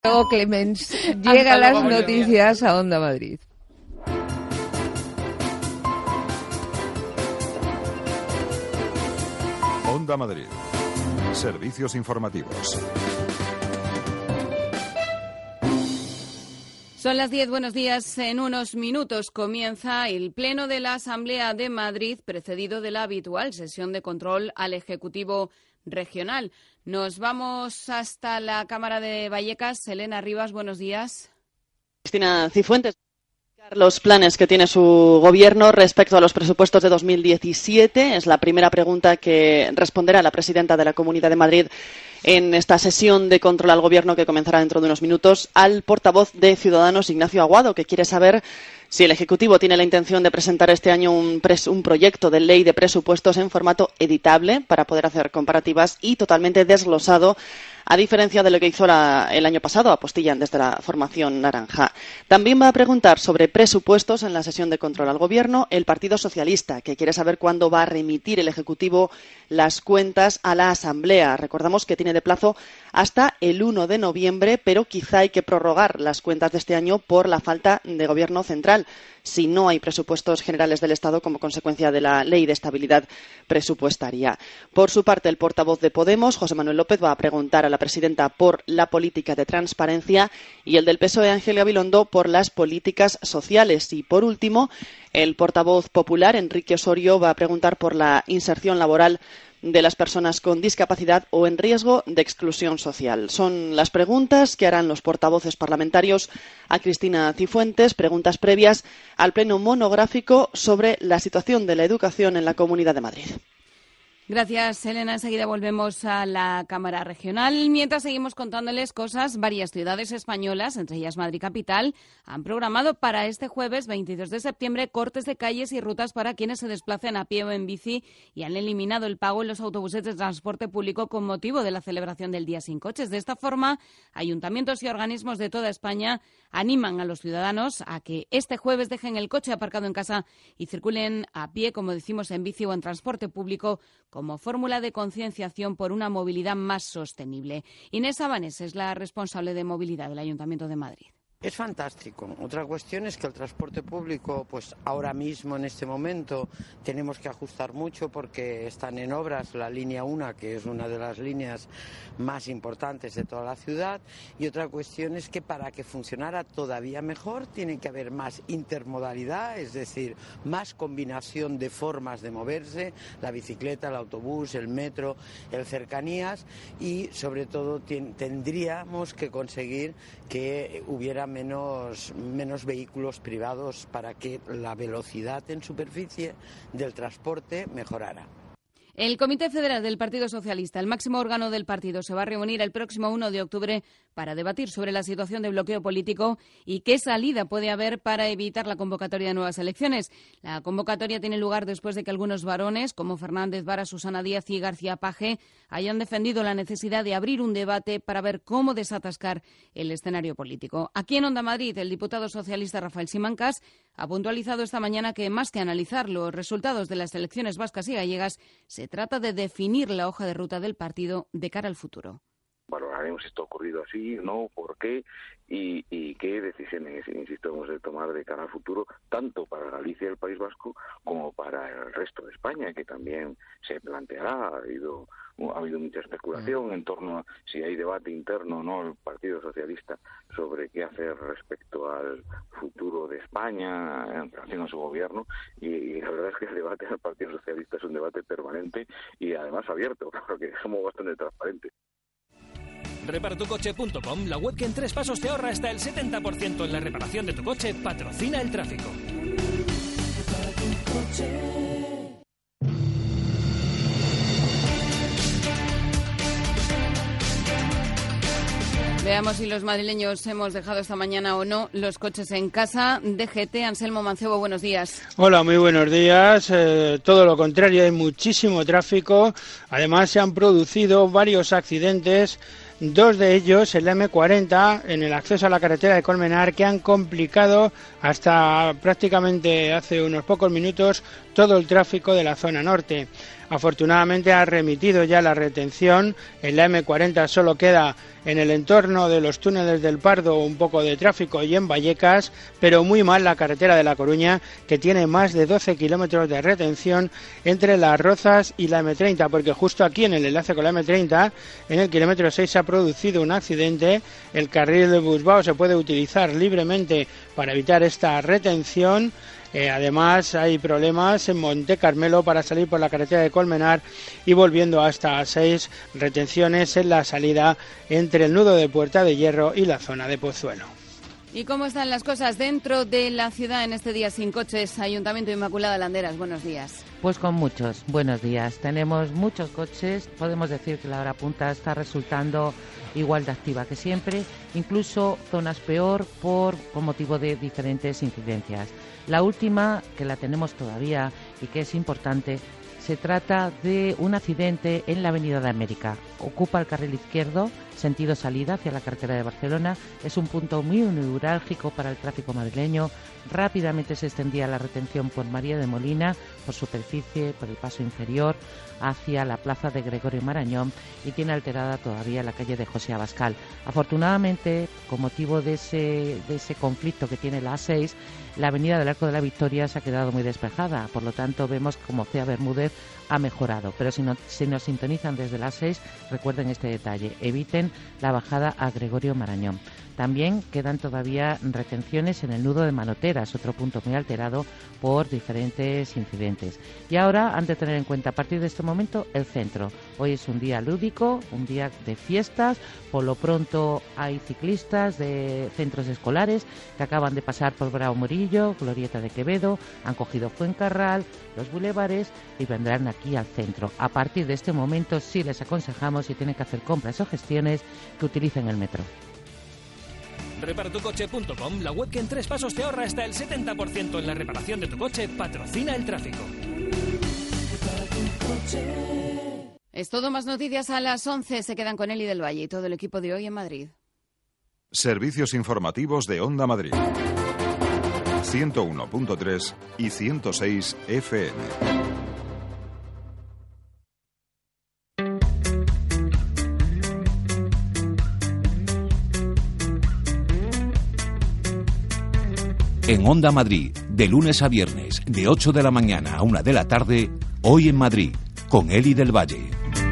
Luego Clemens llega a las noticias a Onda Madrid. Onda Madrid. Servicios informativos. Son las 10, buenos días. En unos minutos comienza el Pleno de la Asamblea de Madrid, precedido de la habitual sesión de control al Ejecutivo Regional. Nos vamos hasta la Cámara de Vallecas. Elena Rivas, buenos días. Cristina Cifuentes. Los planes que tiene su gobierno respecto a los presupuestos de 2017 es la primera pregunta que responderá la presidenta de la Comunidad de Madrid en esta sesión de control al gobierno que comenzará dentro de unos minutos al portavoz de Ciudadanos, Ignacio Aguado, que quiere saber si el Ejecutivo tiene la intención de presentar este año un proyecto de ley de presupuestos en formato editable para poder hacer comparativas y totalmente desglosado, a diferencia de lo que hizo el año pasado, apostillan desde la formación naranja. También va a preguntar sobre presupuestos en la sesión de control al Gobierno el Partido Socialista, que quiere saber cuándo va a remitir el Ejecutivo las cuentas a la Asamblea. Recordamos que tiene de plazo hasta el 1 de noviembre, pero quizá hay que prorrogar las cuentas de este año por la falta de Gobierno central, si no hay presupuestos generales del Estado como consecuencia de la Ley de Estabilidad Presupuestaria. Por su parte, el portavoz de Podemos, José Manuel López, va a preguntar a la presidenta por la política de transparencia y el del PSOE, Ángel Gabilondo, por las políticas sociales. Y, por último, el portavoz popular, Enrique Osorio, va a preguntar por la inserción laboral de las personas con discapacidad o en riesgo de exclusión social. Son las preguntas que harán los portavoces parlamentarios a Cristina Cifuentes, preguntas previas al pleno monográfico sobre la situación de la educación en la Comunidad de Madrid. Gracias, Elena. Enseguida volvemos a la Cámara Regional. Mientras seguimos contándoles cosas, varias ciudades españolas, entre ellas Madrid Capital, han programado para este jueves 22 de septiembre cortes de calles y rutas para quienes se desplacen a pie o en bici y han eliminado el pago en los autobuses de transporte público con motivo de la celebración del Día Sin Coches. De esta forma, ayuntamientos y organismos de toda España animan a los ciudadanos a que este jueves dejen el coche aparcado en casa y circulen a pie, como decimos, en bici o en transporte público, como fórmula de concienciación por una movilidad más sostenible. Inés Sabanes es la responsable de movilidad del Ayuntamiento de Madrid. Es fantástico. Otra cuestión es que el transporte público, pues ahora mismo, en este momento, tenemos que ajustar mucho porque están en obras la línea 1, que es una de las líneas más importantes de toda la ciudad. Y otra cuestión es que para que funcionara todavía mejor tiene que haber más intermodalidad, es decir, más combinación de formas de moverse, la bicicleta, el autobús, el metro, el cercanías y, sobre todo, tendríamos que conseguir que hubiera menos vehículos privados para que la velocidad en superficie del transporte mejorara. El Comité Federal del Partido Socialista, el máximo órgano del partido, se va a reunir el próximo 1 de octubre para debatir sobre la situación de bloqueo político y qué salida puede haber para evitar la convocatoria de nuevas elecciones. La convocatoria tiene lugar después de que algunos varones, como Fernández Vara, Susana Díaz y García Paje, hayan defendido la necesidad de abrir un debate para ver cómo desatascar el escenario político. Aquí en Onda Madrid, el diputado socialista Rafael Simancas ha puntualizado esta mañana que, más que analizar los resultados de las elecciones vascas y gallegas, se trata de definir la hoja de ruta del partido de cara al futuro. Valoraremos si esto ha ocurrido así, no, por qué y qué decisiones, insisto, hemos de tomar de cara al futuro, tanto para Galicia y el País Vasco como para el resto de España, que también se planteará. Ha habido mucha especulación en torno a si hay debate interno o no el Partido Socialista sobre qué hacer respecto al futuro de España en relación a su gobierno y la verdad es que el debate del Partido Socialista es un debate permanente y además abierto, porque somos bastante transparentes. Reparatucoche.com, la web que en 3 pasos te ahorra hasta el 70% en la reparación de tu coche, patrocina el tráfico. Veamos si los madrileños hemos dejado esta mañana o no los coches en casa. DGT, Anselmo Mancebo, buenos días. Hola, muy buenos días. Todo lo contrario, hay muchísimo tráfico. Además, se han producido varios accidentes. 2 de ellos, el M40, en el acceso a la carretera de Colmenar, que han complicado hasta prácticamente hace unos pocos minutos todo el tráfico de la zona norte. Afortunadamente ha remitido ya la retención. En la M40 solo queda en el entorno de los túneles del Pardo un poco de tráfico y en Vallecas, pero muy mal la carretera de La Coruña, que tiene más de 12 kilómetros de retención entre Las Rozas y la M30, porque justo aquí en el enlace con la M30, en el kilómetro 6, se ha producido un accidente. El carril de Busbao se puede utilizar libremente para evitar esta retención. Además hay problemas en Monte Carmelo para salir por la carretera de Colmenar y volviendo hasta A6, retenciones en la salida entre el nudo de Puerta de Hierro y la zona de Pozuelo. ¿Y cómo están las cosas dentro de la ciudad en este día sin coches? Ayuntamiento de Inmaculada Landeras, buenos días. Pues con muchos, buenos días. Tenemos muchos coches, podemos decir que la hora punta está resultando igual de activa que siempre, incluso zonas peor con motivo de diferentes incidencias. La última, que la tenemos todavía y que es importante, se trata de un accidente en la Avenida de América. Ocupa el carril izquierdo, sentido salida hacia la carretera de Barcelona. Es un punto muy neurálgico para el tráfico madrileño. Rápidamente se extendía la retención por María de Molina, por superficie, por el paso inferior, hacia la plaza de Gregorio Marañón y tiene alterada todavía la calle de José Abascal. Afortunadamente, con motivo de ese conflicto que tiene la A6, la avenida del Arco de la Victoria se ha quedado muy despejada. Por lo tanto, vemos como Cea Bermúdez ha mejorado. Pero si nos sintonizan desde la A6, recuerden este detalle. Eviten la bajada a Gregorio Marañón. También quedan todavía retenciones en el nudo de Manoteras, otro punto muy alterado por diferentes incidentes. Y ahora han de tener en cuenta a partir de este momento el centro. Hoy es un día lúdico, un día de fiestas. Por lo pronto hay ciclistas de centros escolares que acaban de pasar por Bravo Murillo, Glorieta de Quevedo, han cogido Fuencarral, los bulevares y vendrán aquí al centro. A partir de este momento sí les aconsejamos, si tienen que hacer compras o gestiones, que utilicen el metro. Reparatucoche.com, la web que en 3 pasos te ahorra hasta el 70% en la reparación de tu coche, patrocina el tráfico. Es todo, más noticias a las 11. Se quedan con Eli del Valle y todo el equipo de Hoy en Madrid. Servicios informativos de Onda Madrid. 101.3 y 106 FM. En Onda Madrid, de lunes a viernes, de 8 de la mañana a 1 de la tarde, Hoy en Madrid, con Eli del Valle.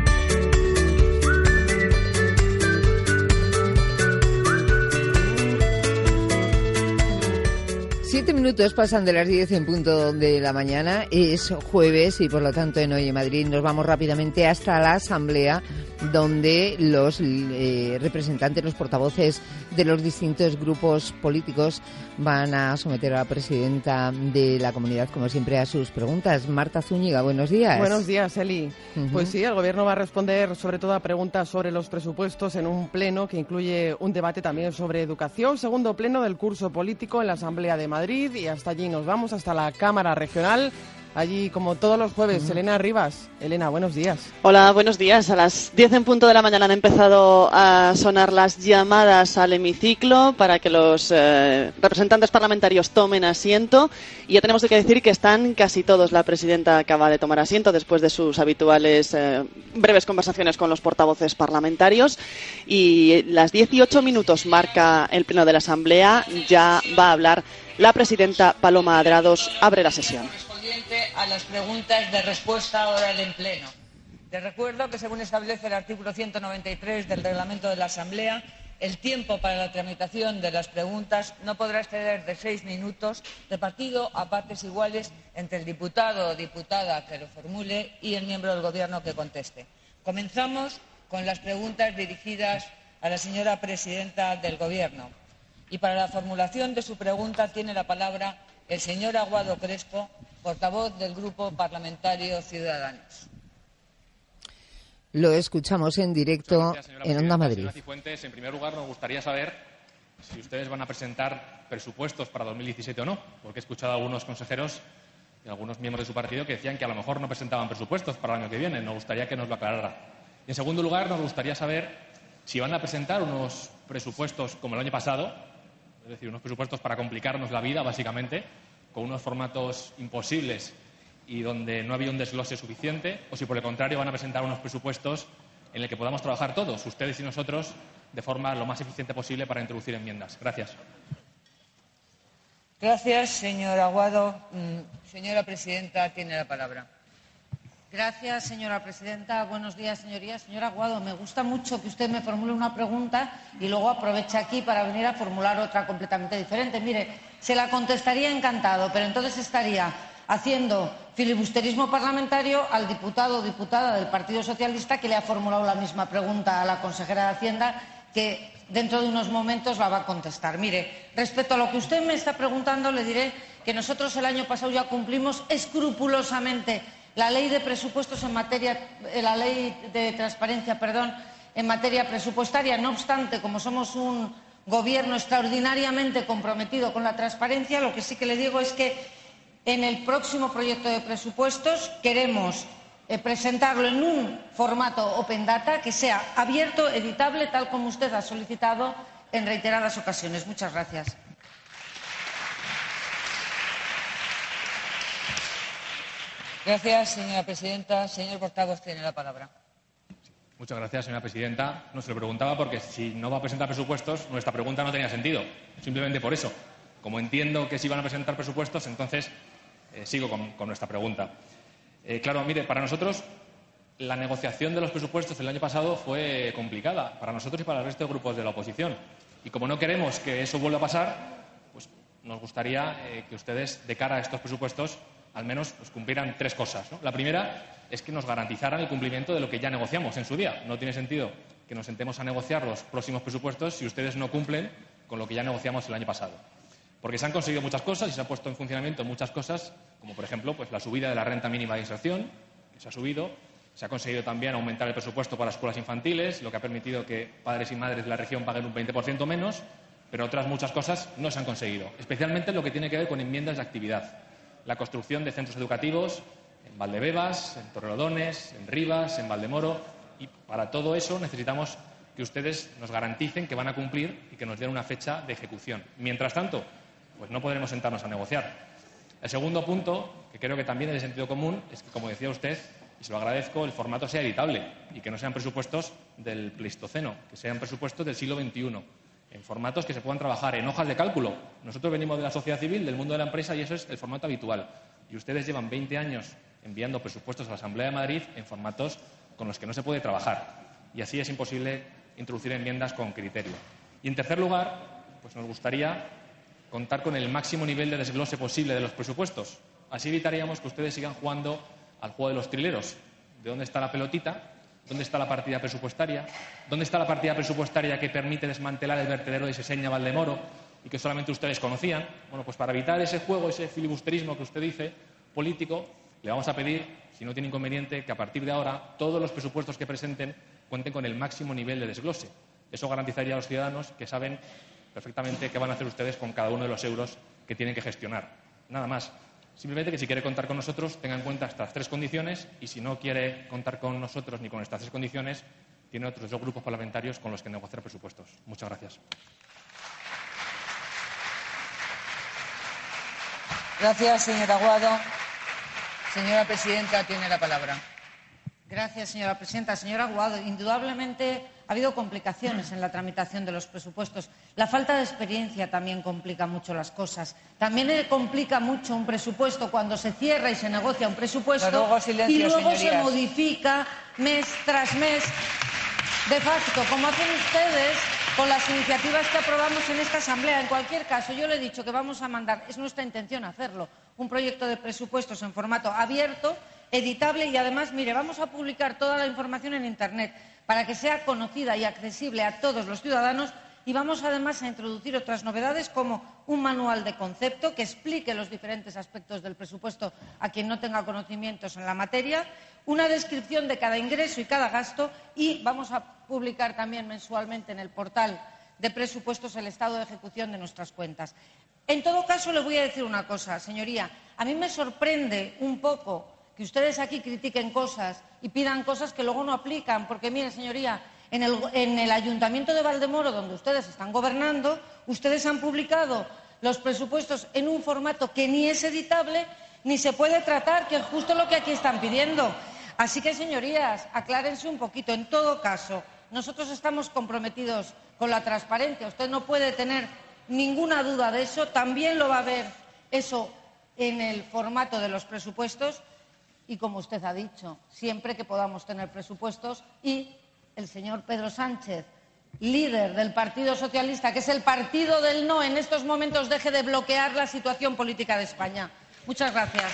Siete minutos pasan de las 10 en punto de la mañana. Es jueves y por lo tanto en Hoy en Madrid nos vamos rápidamente hasta la Asamblea, donde los representantes, los portavoces de los distintos grupos políticos van a someter a la presidenta de la comunidad, como siempre, a sus preguntas. Marta Zúñiga, buenos días. Buenos días, Eli. Pues sí, el Gobierno va a responder sobre todo a preguntas sobre los presupuestos en un pleno que incluye un debate también sobre educación, segundo pleno del curso político en la Asamblea de Madrid, y hasta allí nos vamos, hasta la Cámara Regional. Allí, como todos los jueves, Elena Rivas. Elena, buenos días. Hola, buenos días. A las 10 en punto de la mañana han empezado a sonar las llamadas al hemiciclo para que los representantes parlamentarios tomen asiento. Y ya tenemos que decir que están casi todos. La presidenta acaba de tomar asiento después de sus habituales breves conversaciones con los portavoces parlamentarios. Y las 18 minutos marca el pleno de la Asamblea. Ya va a hablar la presidenta Paloma Adrados. Abre la sesión. A las preguntas de respuesta oral en pleno. Les recuerdo que, según establece el artículo 193 del reglamento de la Asamblea, el tiempo para la tramitación de las preguntas no podrá exceder de 6 minutos, repartido a partes iguales entre el diputado o diputada que lo formule y el miembro del Gobierno que conteste. Comenzamos con las preguntas dirigidas a la señora presidenta del Gobierno. Y para la formulación de su pregunta tiene la palabra el señor Aguado Crespo, portavoz del Grupo Parlamentario Ciudadanos. Lo escuchamos en directo en Onda Madrid. Señora Cifuentes, en primer lugar, nos gustaría saber si ustedes van a presentar presupuestos para 2017 o no, porque he escuchado a algunos consejeros y a algunos miembros de su partido que decían que a lo mejor no presentaban presupuestos para el año que viene. Nos gustaría que nos lo aclarara. Y en segundo lugar, nos gustaría saber si van a presentar unos presupuestos como el año pasado, es decir, unos presupuestos para complicarnos la vida, básicamente, con unos formatos imposibles y donde no había un desglose suficiente, o si por el contrario van a presentar unos presupuestos en el que podamos trabajar todos, ustedes y nosotros, de forma lo más eficiente posible para introducir enmiendas. Gracias. Gracias, señor Aguado. Señora presidenta, tiene la palabra. Gracias, señora presidenta. Buenos días, señorías. Señor Aguado, me gusta mucho que usted me formule una pregunta y luego aproveche aquí para venir a formular otra completamente diferente. Mire, se la contestaría encantado, pero entonces estaría haciendo filibusterismo parlamentario al diputado o diputada del Partido Socialista que le ha formulado la misma pregunta a la consejera de Hacienda, que dentro de unos momentos la va a contestar. Mire, respecto a lo que usted me está preguntando, le diré que nosotros el año pasado ya cumplimos escrupulosamente la ley de presupuestos la ley de transparencia, en materia presupuestaria. No obstante, como somos un gobierno extraordinariamente comprometido con la transparencia, lo que sí que le digo es que en el próximo proyecto de presupuestos queremos presentarlo en un formato Open Data que sea abierto, editable, tal como usted ha solicitado en reiteradas ocasiones. Muchas gracias. Gracias, señora presidenta. Señor portavoz, tiene la palabra. Muchas gracias, señora presidenta. No se lo preguntaba porque si no va a presentar presupuestos, nuestra pregunta no tenía sentido. Simplemente por eso. Como entiendo que sí van a presentar presupuestos, entonces sigo con nuestra pregunta. Claro, mire, para nosotros la negociación de los presupuestos del año pasado fue complicada, para nosotros y para el resto de grupos de la oposición. Y como no queremos que eso vuelva a pasar, pues nos gustaría que ustedes, de cara a estos presupuestos, al menos cumplieran tres cosas, ¿no? La primera es que nos garantizaran el cumplimiento de lo que ya negociamos en su día. No tiene sentido que nos sentemos a negociar los próximos presupuestos si ustedes no cumplen con lo que ya negociamos el año pasado. Porque se han conseguido muchas cosas y se han puesto en funcionamiento muchas cosas, como por ejemplo pues la subida de la renta mínima de inserción, que se ha subido. Se ha conseguido también aumentar el presupuesto para escuelas infantiles, lo que ha permitido que padres y madres de la región paguen un 20% menos, pero otras muchas cosas no se han conseguido, especialmente en lo que tiene que ver con enmiendas de actividad. La construcción de centros educativos en Valdebebas, en Torrelodones, en Rivas, en Valdemoro, y para todo eso necesitamos que ustedes nos garanticen que van a cumplir y que nos den una fecha de ejecución. Mientras tanto, pues no podremos sentarnos a negociar. El segundo punto, que creo que también es de sentido común, es que, como decía usted, y se lo agradezco, el formato sea editable y que no sean presupuestos del Pleistoceno, que sean presupuestos del siglo XXI, en formatos que se puedan trabajar en hojas de cálculo. Nosotros venimos de la sociedad civil, del mundo de la empresa, y eso es el formato habitual. Y ustedes llevan 20 años enviando presupuestos a la Asamblea de Madrid en formatos con los que no se puede trabajar. Y así es imposible introducir enmiendas con criterio. Y, en tercer lugar, pues nos gustaría contar con el máximo nivel de desglose posible de los presupuestos. Así evitaríamos que ustedes sigan jugando al juego de los trileros. ¿De dónde está la pelotita? ¿Dónde está la partida presupuestaria? ¿Dónde está la partida presupuestaria que permite desmantelar el vertedero de Seseña-Valdemoro y que solamente ustedes conocían? Bueno, pues para evitar ese juego, ese filibusterismo que usted dice, político, le vamos a pedir, si no tiene inconveniente, que a partir de ahora todos los presupuestos que presenten cuenten con el máximo nivel de desglose. Eso garantizaría a los ciudadanos que saben perfectamente qué van a hacer ustedes con cada uno de los euros que tienen que gestionar. Nada más. Simplemente que si quiere contar con nosotros, tenga en cuenta estas tres condiciones, y si no quiere contar con nosotros ni con estas tres condiciones, tiene otros dos grupos parlamentarios con los que negociar presupuestos. Muchas gracias. Gracias, señor Aguado. Señora presidenta, tiene la palabra. Gracias, señora presidenta. Señor Aguado, indudablemente ha habido complicaciones en la tramitación de los presupuestos. La falta de experiencia también complica mucho las cosas. También complica mucho un presupuesto cuando se cierra y se negocia un presupuesto y luego se modifica mes tras mes de facto, como hacen ustedes con las iniciativas que aprobamos en esta Asamblea. En cualquier caso, yo le he dicho que vamos a mandar, es nuestra intención hacerlo, un proyecto de presupuestos en formato abierto, editable, y además, mire, vamos a publicar toda la información en Internet para que sea conocida y accesible a todos los ciudadanos, y vamos además a introducir otras novedades como un manual de concepto que explique los diferentes aspectos del presupuesto a quien no tenga conocimientos en la materia, una descripción de cada ingreso y cada gasto, y vamos a publicar también mensualmente en el portal de presupuestos el estado de ejecución de nuestras cuentas. En todo caso, le voy a decir una cosa, señoría. A mí me sorprende un poco que ustedes aquí critiquen cosas y pidan cosas que luego no aplican, porque, mire, señoría, en el Ayuntamiento de Valdemoro, donde ustedes están gobernando, ustedes han publicado los presupuestos en un formato que ni es editable ni se puede tratar, que es justo lo que aquí están pidiendo. Así que, señorías, aclárense un poquito. En todo caso, nosotros estamos comprometidos con la transparencia. Usted no puede tener ninguna duda de eso. También lo va a ver eso en el formato de los presupuestos y, como usted ha dicho, siempre que podamos tener presupuestos y el señor Pedro Sánchez, líder del Partido Socialista, que es el partido del no, en estos momentos deje de bloquear la situación política de España. Muchas gracias.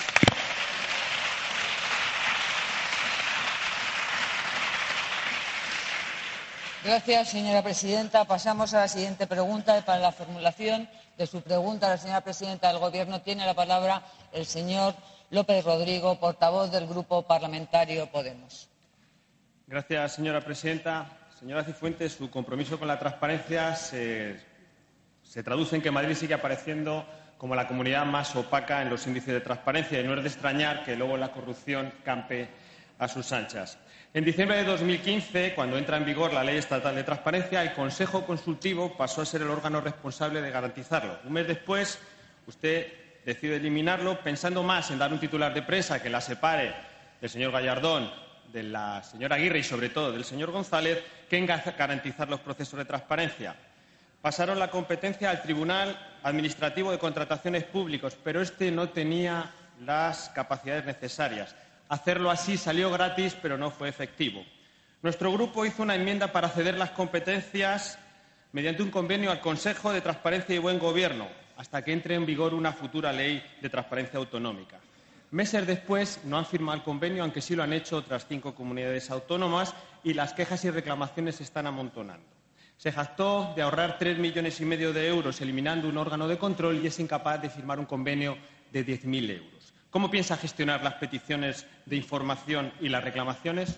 Gracias, señora presidenta. Pasamos a la siguiente pregunta y para la formulación de su pregunta a la señora presidenta del Gobierno tiene la palabra el señor López Rodrigo, portavoz del Grupo Parlamentario Podemos. Gracias, señora presidenta. Señora Cifuentes, su compromiso con la transparencia se traduce en que Madrid sigue apareciendo como la comunidad más opaca en los índices de transparencia y no es de extrañar que luego la corrupción campe a sus anchas. En diciembre de 2015, cuando entra en vigor la Ley Estatal de Transparencia, el Consejo Consultivo pasó a ser el órgano responsable de garantizarlo. Un mes después, usted decide eliminarlo, pensando más en dar un titular de prensa que la separe del señor Gallardón, de la señora Aguirre y, sobre todo, del señor González, que en garantizar los procesos de transparencia. Pasaron la competencia al Tribunal Administrativo de Contrataciones Públicas, pero este no tenía las capacidades necesarias. Hacerlo así salió gratis, pero no fue efectivo. Nuestro grupo hizo una enmienda para ceder las competencias mediante un convenio al Consejo de Transparencia y Buen Gobierno, hasta que entre en vigor una futura ley de transparencia autonómica. Meses después no han firmado el convenio, aunque sí lo han hecho otras 5 comunidades autónomas, y las quejas y reclamaciones se están amontonando. Se jactó de ahorrar 3,5 millones de euros eliminando un órgano de control y es incapaz de firmar un convenio de 10.000 euros. ¿Cómo piensa gestionar las peticiones de información y las reclamaciones?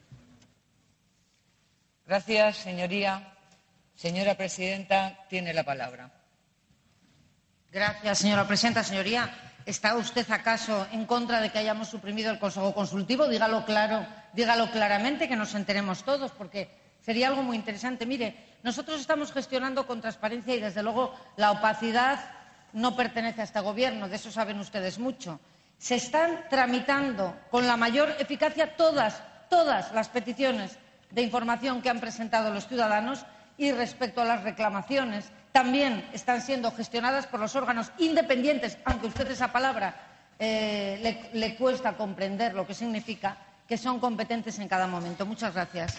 Gracias, señoría. Señora presidenta, tiene la palabra. Gracias, señora presidenta. Señoría, ¿está usted acaso en contra de que hayamos suprimido el Consejo Consultivo? Dígalo claro, dígalo claramente, que nos enteremos todos, porque sería algo muy interesante. Mire, nosotros estamos gestionando con transparencia y, desde luego, la opacidad no pertenece a este Gobierno, de eso saben ustedes mucho. Se están tramitando con la mayor eficacia todas las peticiones de información que han presentado los ciudadanos y, respecto a las reclamaciones, también están siendo gestionadas por los órganos independientes, aunque a usted esa palabra le cuesta comprender lo que significa, que son competentes en cada momento. Muchas gracias.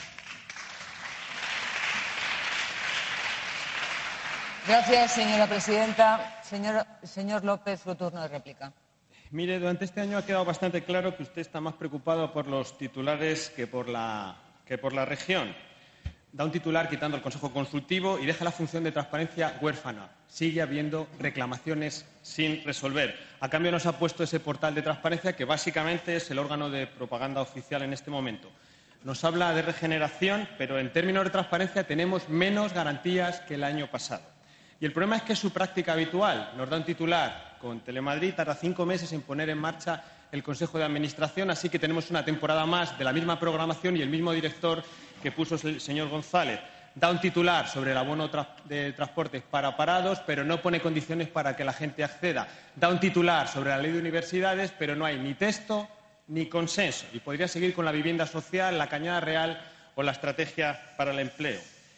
Gracias, señora presidenta. Señor López, su turno de réplica. Mire, durante este año ha quedado bastante claro que usted está más preocupado por los titulares que por la región. Da un titular quitando el Consejo Consultivo y deja la función de transparencia huérfana. Sigue habiendo reclamaciones sin resolver. A cambio nos ha puesto ese portal de transparencia que básicamente es el órgano de propaganda oficial en este momento. Nos habla de regeneración, pero en términos de transparencia tenemos menos garantías que el año pasado. Y el problema es que es su práctica habitual. Nos da un titular con Telemadrid, tarda 5 meses en poner en marcha el Consejo de Administración, así que tenemos una temporada más de la misma programación y el mismo director que puso el señor González. Da un titular sobre el abono de transportes para parados, pero no pone condiciones para que la gente acceda. Da un titular sobre la ley de universidades, pero no hay ni texto ni consenso. Y podría seguir con la vivienda social, la cañada real o la estrategia para el empleo.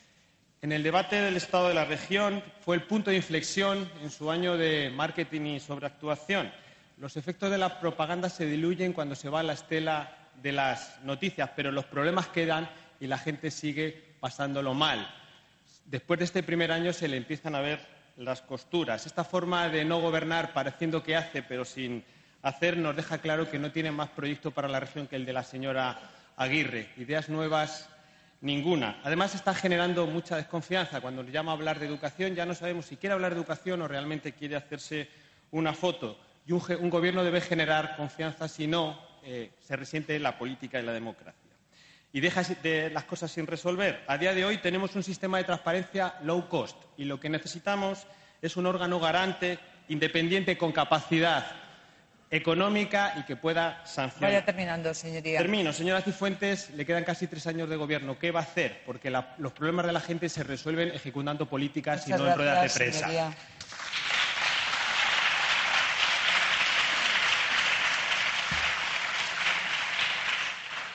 En el debate del Estado de la región fue el punto de inflexión en su año de marketing y sobreactuación. Los efectos de la propaganda se diluyen cuando se va a la estela de las noticias, pero los problemas quedan y la gente sigue pasándolo mal. Después de este primer año se le empiezan a ver las costuras. Esta forma de no gobernar pareciendo que hace, pero sin hacer, nos deja claro que no tiene más proyecto para la región que el de la señora Aguirre. Ideas nuevas, ninguna. Además, está generando mucha desconfianza. Cuando nos llama a hablar de educación, ya no sabemos si quiere hablar de educación o realmente quiere hacerse una foto. Y un gobierno debe generar confianza, si no, se resiente la política y la democracia. Y deja las cosas sin resolver. A día de hoy tenemos un sistema de transparencia low cost y lo que necesitamos es un órgano garante, independiente, con capacidad económica y que pueda sancionar. Vaya terminando, señoría. Termino. Señora Cifuentes, le quedan casi 3 años de gobierno. ¿Qué va a hacer? Porque los problemas de la gente se resuelven ejecutando políticas y no en ruedas de prensa. Señoría.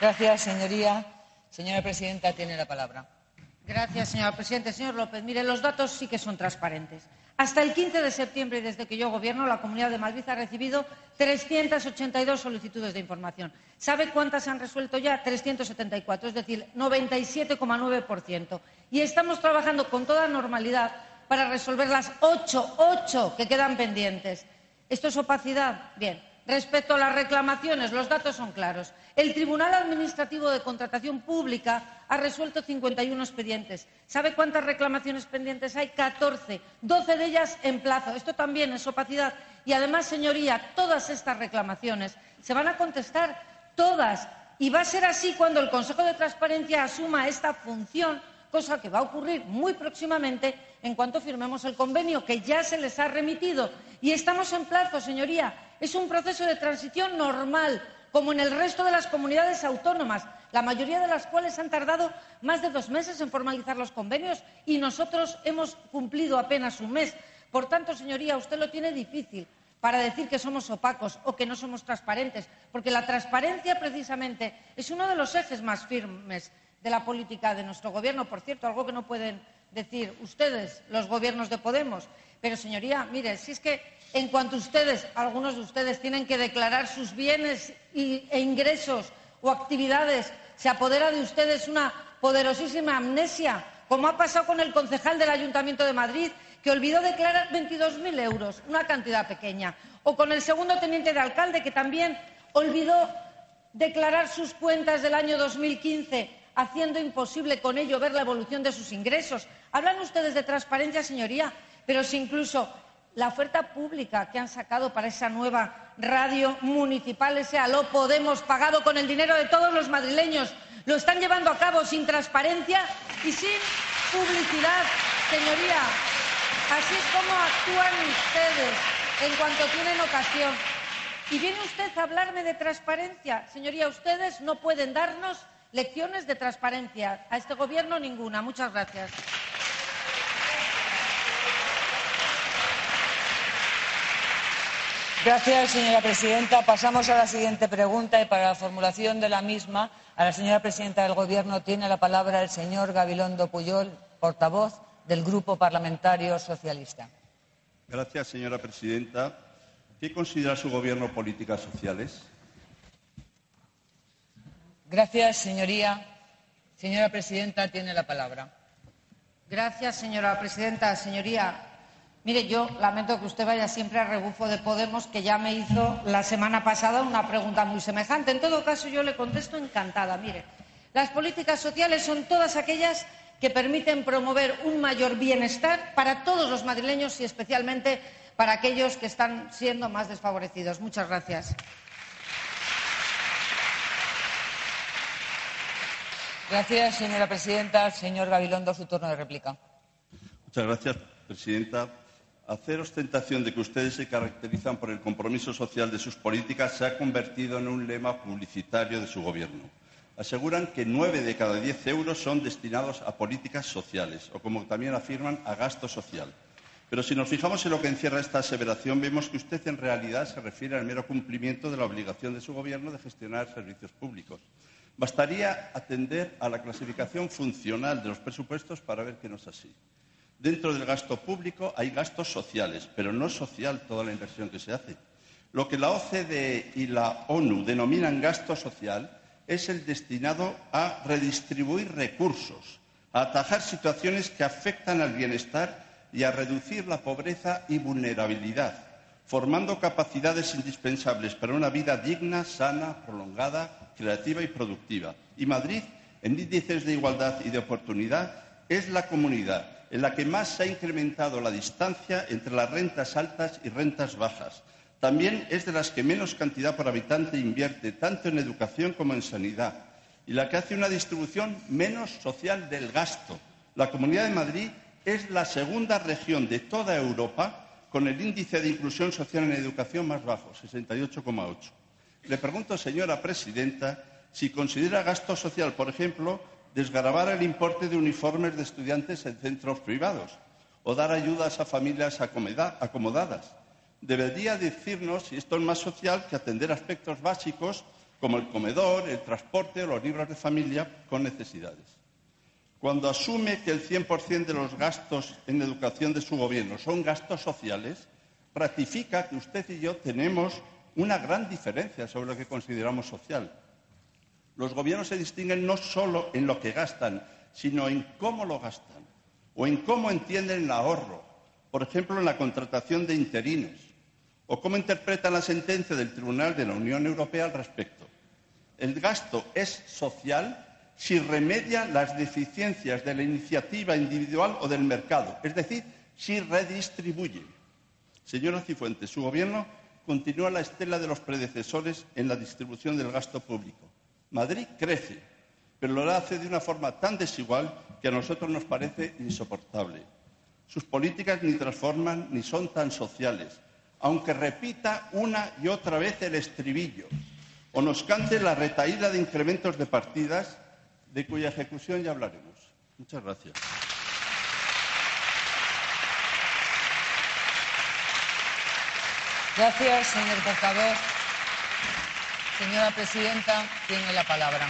Gracias, señoría. Señora presidenta, tiene la palabra. Gracias, señora presidenta. Señor López, mire, los datos sí que son transparentes. Hasta el 15 de septiembre, desde que yo gobierno, la Comunidad de Madrid ha recibido 382 solicitudes de información. ¿Sabe cuántas han resuelto ya? 374, es decir, 97,9%. Y estamos trabajando con toda normalidad para resolver las 8 que quedan pendientes. ¿Esto es opacidad? Bien. Respecto a las reclamaciones, los datos son claros. El Tribunal Administrativo de Contratación Pública ha resuelto 51 expedientes. ¿Sabe cuántas reclamaciones pendientes hay? 14, 12 de ellas en plazo. Esto también es opacidad. Y además, señoría, todas estas reclamaciones se van a contestar todas. Y va a ser así cuando el Consejo de Transparencia asuma esta función, cosa que va a ocurrir muy próximamente en cuanto firmemos el convenio, que ya se les ha remitido. Y estamos en plazo, señoría. Es un proceso de transición normal, como en el resto de las comunidades autónomas, la mayoría de las cuales han tardado más de 2 meses en formalizar los convenios y nosotros hemos cumplido apenas un mes. Por tanto, señoría, usted lo tiene difícil para decir que somos opacos o que no somos transparentes, porque la transparencia precisamente es uno de los ejes más firmes de la política de nuestro Gobierno. Por cierto, algo que no pueden decir ustedes, los gobiernos de Podemos. Pero, señoría, mire, si es que en cuanto ustedes, algunos de ustedes, tienen que declarar sus bienes e ingresos o actividades, se apodera de ustedes una poderosísima amnesia, como ha pasado con el concejal del Ayuntamiento de Madrid, que olvidó declarar 22.000 euros, una cantidad pequeña, o con el segundo teniente de alcalde, que también olvidó declarar sus cuentas del año 2015, haciendo imposible con ello ver la evolución de sus ingresos. Hablan ustedes de transparencia, señoría, pero si incluso la oferta pública que han sacado para esa nueva radio municipal, ese Aló Podemos, pagado con el dinero de todos los madrileños, lo están llevando a cabo sin transparencia y sin publicidad, señoría. Así es como actúan ustedes en cuanto tienen ocasión. Y viene usted a hablarme de transparencia. Señoría, ustedes no pueden darnos lecciones de transparencia. A este Gobierno ninguna. Muchas gracias. Gracias, señora presidenta. Pasamos a la siguiente pregunta y para la formulación de la misma, a la señora presidenta del Gobierno tiene la palabra el señor Gabilondo Pujol, portavoz del Grupo Parlamentario Socialista. Gracias, señora presidenta. ¿Qué considera su Gobierno políticas sociales? Gracias, señoría. Señora presidenta, tiene la palabra. Gracias, señora presidenta. Señoría, mire, yo lamento que usted vaya siempre a rebufo de Podemos, que ya me hizo la semana pasada una pregunta muy semejante. En todo caso, yo le contesto encantada. Mire, las políticas sociales son todas aquellas que permiten promover un mayor bienestar para todos los madrileños y especialmente para aquellos que están siendo más desfavorecidos. Muchas gracias. Gracias, señora presidenta. Señor Gabilondo, su turno de réplica. Muchas gracias, presidenta. Hacer ostentación de que ustedes se caracterizan por el compromiso social de sus políticas se ha convertido en un lema publicitario de su Gobierno. Aseguran que 9 de cada 10 euros son destinados a políticas sociales, o como también afirman, a gasto social. Pero si nos fijamos en lo que encierra esta aseveración, vemos que usted en realidad se refiere al mero cumplimiento de la obligación de su Gobierno de gestionar servicios públicos. Bastaría atender a la clasificación funcional de los presupuestos para ver que no es así. Dentro del gasto público hay gastos sociales, pero no es social toda la inversión que se hace. Lo que la OCDE y la ONU denominan gasto social es el destinado a redistribuir recursos, a atajar situaciones que afectan al bienestar y a reducir la pobreza y vulnerabilidad, formando capacidades indispensables para una vida digna, sana, prolongada, creativa y productiva. Y Madrid, en índices de igualdad y de oportunidad, es la comunidad en la que más se ha incrementado la distancia entre las rentas altas y rentas bajas. También es de las que menos cantidad por habitante invierte, tanto en educación como en sanidad, y la que hace una distribución menos social del gasto. La Comunidad de Madrid es la segunda región de toda Europa con el índice de inclusión social en educación más bajo, 68,8. Le pregunto, señora presidenta, si considera gasto social, por ejemplo, desgravar el importe de uniformes de estudiantes en centros privados o dar ayudas a familias acomodadas. Debería decirnos si esto es más social que atender aspectos básicos como el comedor, el transporte o los libros de familia con necesidades. Cuando asume que el 100% de los gastos en educación de su Gobierno son gastos sociales, ratifica que usted y yo tenemos una gran diferencia sobre lo que consideramos social. Los gobiernos se distinguen no solo en lo que gastan, sino en cómo lo gastan o en cómo entienden el ahorro, por ejemplo, en la contratación de interinos, o cómo interpretan la sentencia del Tribunal de la Unión Europea al respecto. El gasto es social si remedia las deficiencias de la iniciativa individual o del mercado, es decir, si redistribuye. Señora Cifuentes, su Gobierno continúa la estela de los predecesores en la distribución del gasto público. Madrid crece, pero lo hace de una forma tan desigual que a nosotros nos parece insoportable. Sus políticas ni transforman ni son tan sociales, aunque repita una y otra vez el estribillo o nos cante la retahíla de incrementos de partidas de cuya ejecución ya hablaremos. Muchas gracias. Gracias, señor portavoz. Señora presidenta, tiene la palabra.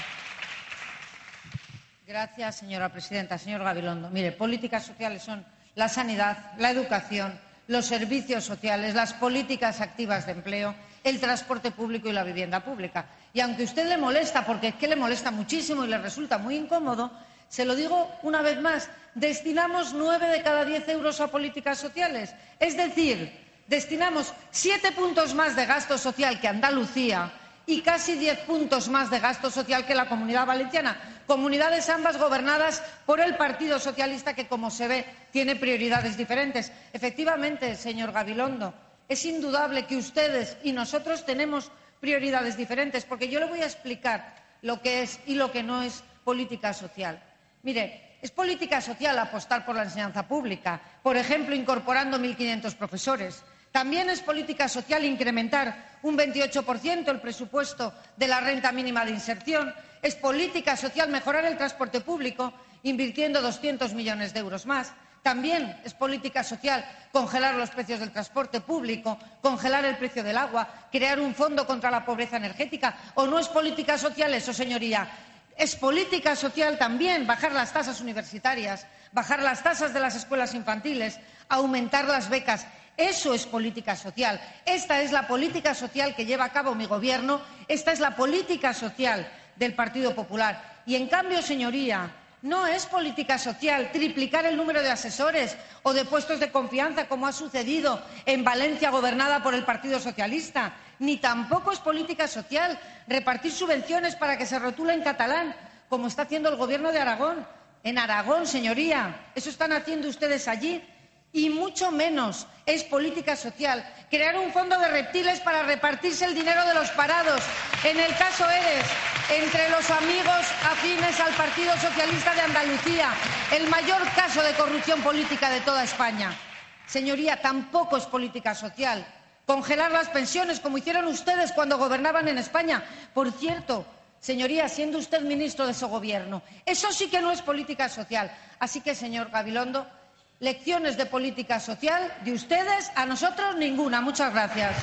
Gracias, señora presidenta. Señor Gabilondo, mire, políticas sociales son la sanidad, la educación, los servicios sociales, las políticas activas de empleo, el transporte público y la vivienda pública. Y aunque a usted le molesta, porque es que le molesta muchísimo y le resulta muy incómodo, se lo digo una vez más, destinamos 9 de cada 10 euros a políticas sociales. Es decir, destinamos 7 puntos más de gasto social que Andalucía y casi 10 puntos más de gasto social que la Comunidad Valenciana. Comunidades ambas gobernadas por el Partido Socialista que, como se ve, tiene prioridades diferentes. Efectivamente, señor Gabilondo, es indudable que ustedes y nosotros tenemos prioridades diferentes, porque yo le voy a explicar lo que es y lo que no es política social. Mire, es política social apostar por la enseñanza pública, por ejemplo, incorporando 1.500 profesores. También es política social incrementar un 28% el presupuesto de la renta mínima de inserción. Es política social mejorar el transporte público, invirtiendo 200 millones de euros más. También es política social congelar los precios del transporte público, congelar el precio del agua, crear un fondo contra la pobreza energética. ¿O no es política social eso, señoría? Es política social también bajar las tasas universitarias, bajar las tasas de las escuelas infantiles, aumentar las becas. Eso es política social. Esta es la política social que lleva a cabo mi Gobierno. Esta es la política social del Partido Popular. Y, en cambio, señoría, no es política social triplicar el número de asesores o de puestos de confianza, como ha sucedido en Valencia, gobernada por el Partido Socialista. Ni tampoco es política social repartir subvenciones para que se rotule en catalán, como está haciendo el Gobierno de Aragón. En Aragón, señoría, eso están haciendo ustedes allí. Y mucho menos es política social crear un fondo de reptiles para repartirse el dinero de los parados, en el caso ERES, entre los amigos afines al Partido Socialista de Andalucía, el mayor caso de corrupción política de toda España. Señoría, tampoco es política social congelar las pensiones, como hicieron ustedes cuando gobernaban en España. Por cierto, señoría, siendo usted ministro de ese Gobierno, eso sí que no es política social. Así que, señor Gabilondo, lecciones de política social de ustedes, a nosotros ninguna. Muchas gracias.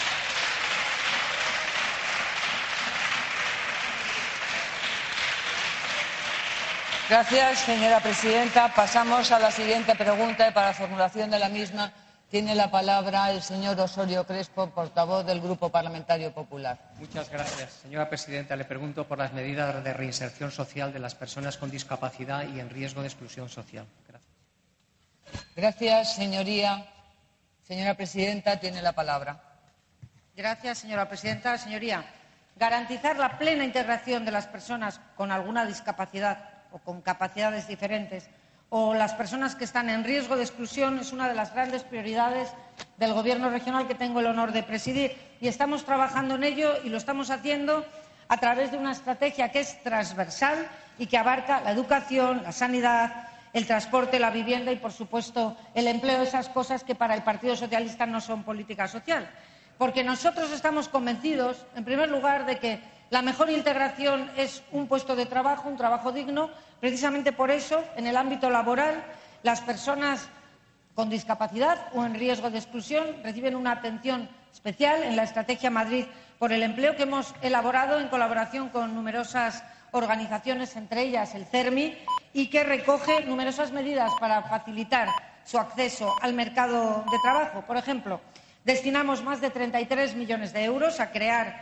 Gracias, señora presidenta. Pasamos a la siguiente pregunta y para la formulación de la misma tiene la palabra el señor Osorio Crespo, portavoz del Grupo Parlamentario Popular. Muchas gracias, señora presidenta. Le pregunto por las medidas de reinserción social de las personas con discapacidad y en riesgo de exclusión social. Gracias. Gracias, señoría. Señora presidenta, tiene la palabra. Gracias, señora presidenta. Señoría, garantizar la plena integración de las personas con alguna discapacidad o con capacidades diferentes o las personas que están en riesgo de exclusión es una de las grandes prioridades del Gobierno regional que tengo el honor de presidir. Y estamos trabajando en ello y lo estamos haciendo a través de una estrategia que es transversal y que abarca la educación, la sanidad, el transporte, la vivienda y, por supuesto, el empleo, esas cosas que para el Partido Socialista no son política social. Porque nosotros estamos convencidos, en primer lugar, de que la mejor integración es un puesto de trabajo, un trabajo digno. Precisamente por eso, en el ámbito laboral, las personas con discapacidad o en riesgo de exclusión reciben una atención especial en la Estrategia Madrid por el Empleo que hemos elaborado en colaboración con numerosas organizaciones, entre ellas el CERMI, y que recoge numerosas medidas para facilitar su acceso al mercado de trabajo. Por ejemplo, destinamos más de 33 millones de euros a crear,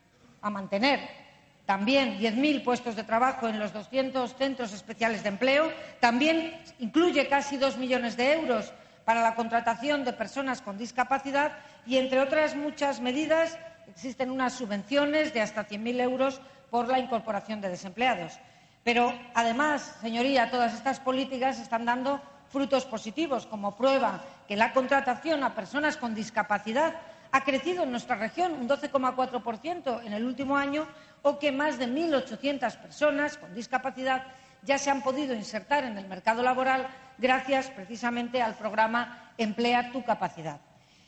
a mantener también 10.000 puestos de trabajo en los 200 centros especiales de empleo. También incluye casi 2 millones de euros para la contratación de personas con discapacidad y, entre otras muchas medidas, existen unas subvenciones de hasta 100.000 euros por la incorporación de desempleados. Pero, además, señoría, todas estas políticas están dando frutos positivos, como prueba que la contratación a personas con discapacidad ha crecido en nuestra región un 12,4% en el último año, o que más de 1.800 personas con discapacidad ya se han podido insertar en el mercado laboral gracias precisamente al programa Emplea tu capacidad.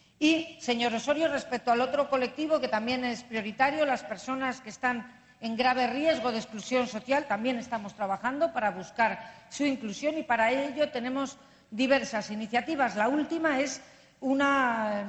Y, señor Osorio, respecto al otro colectivo que también es prioritario, las personas que están en grave riesgo de exclusión social, también estamos trabajando para buscar su inclusión y para ello tenemos diversas iniciativas. La última es una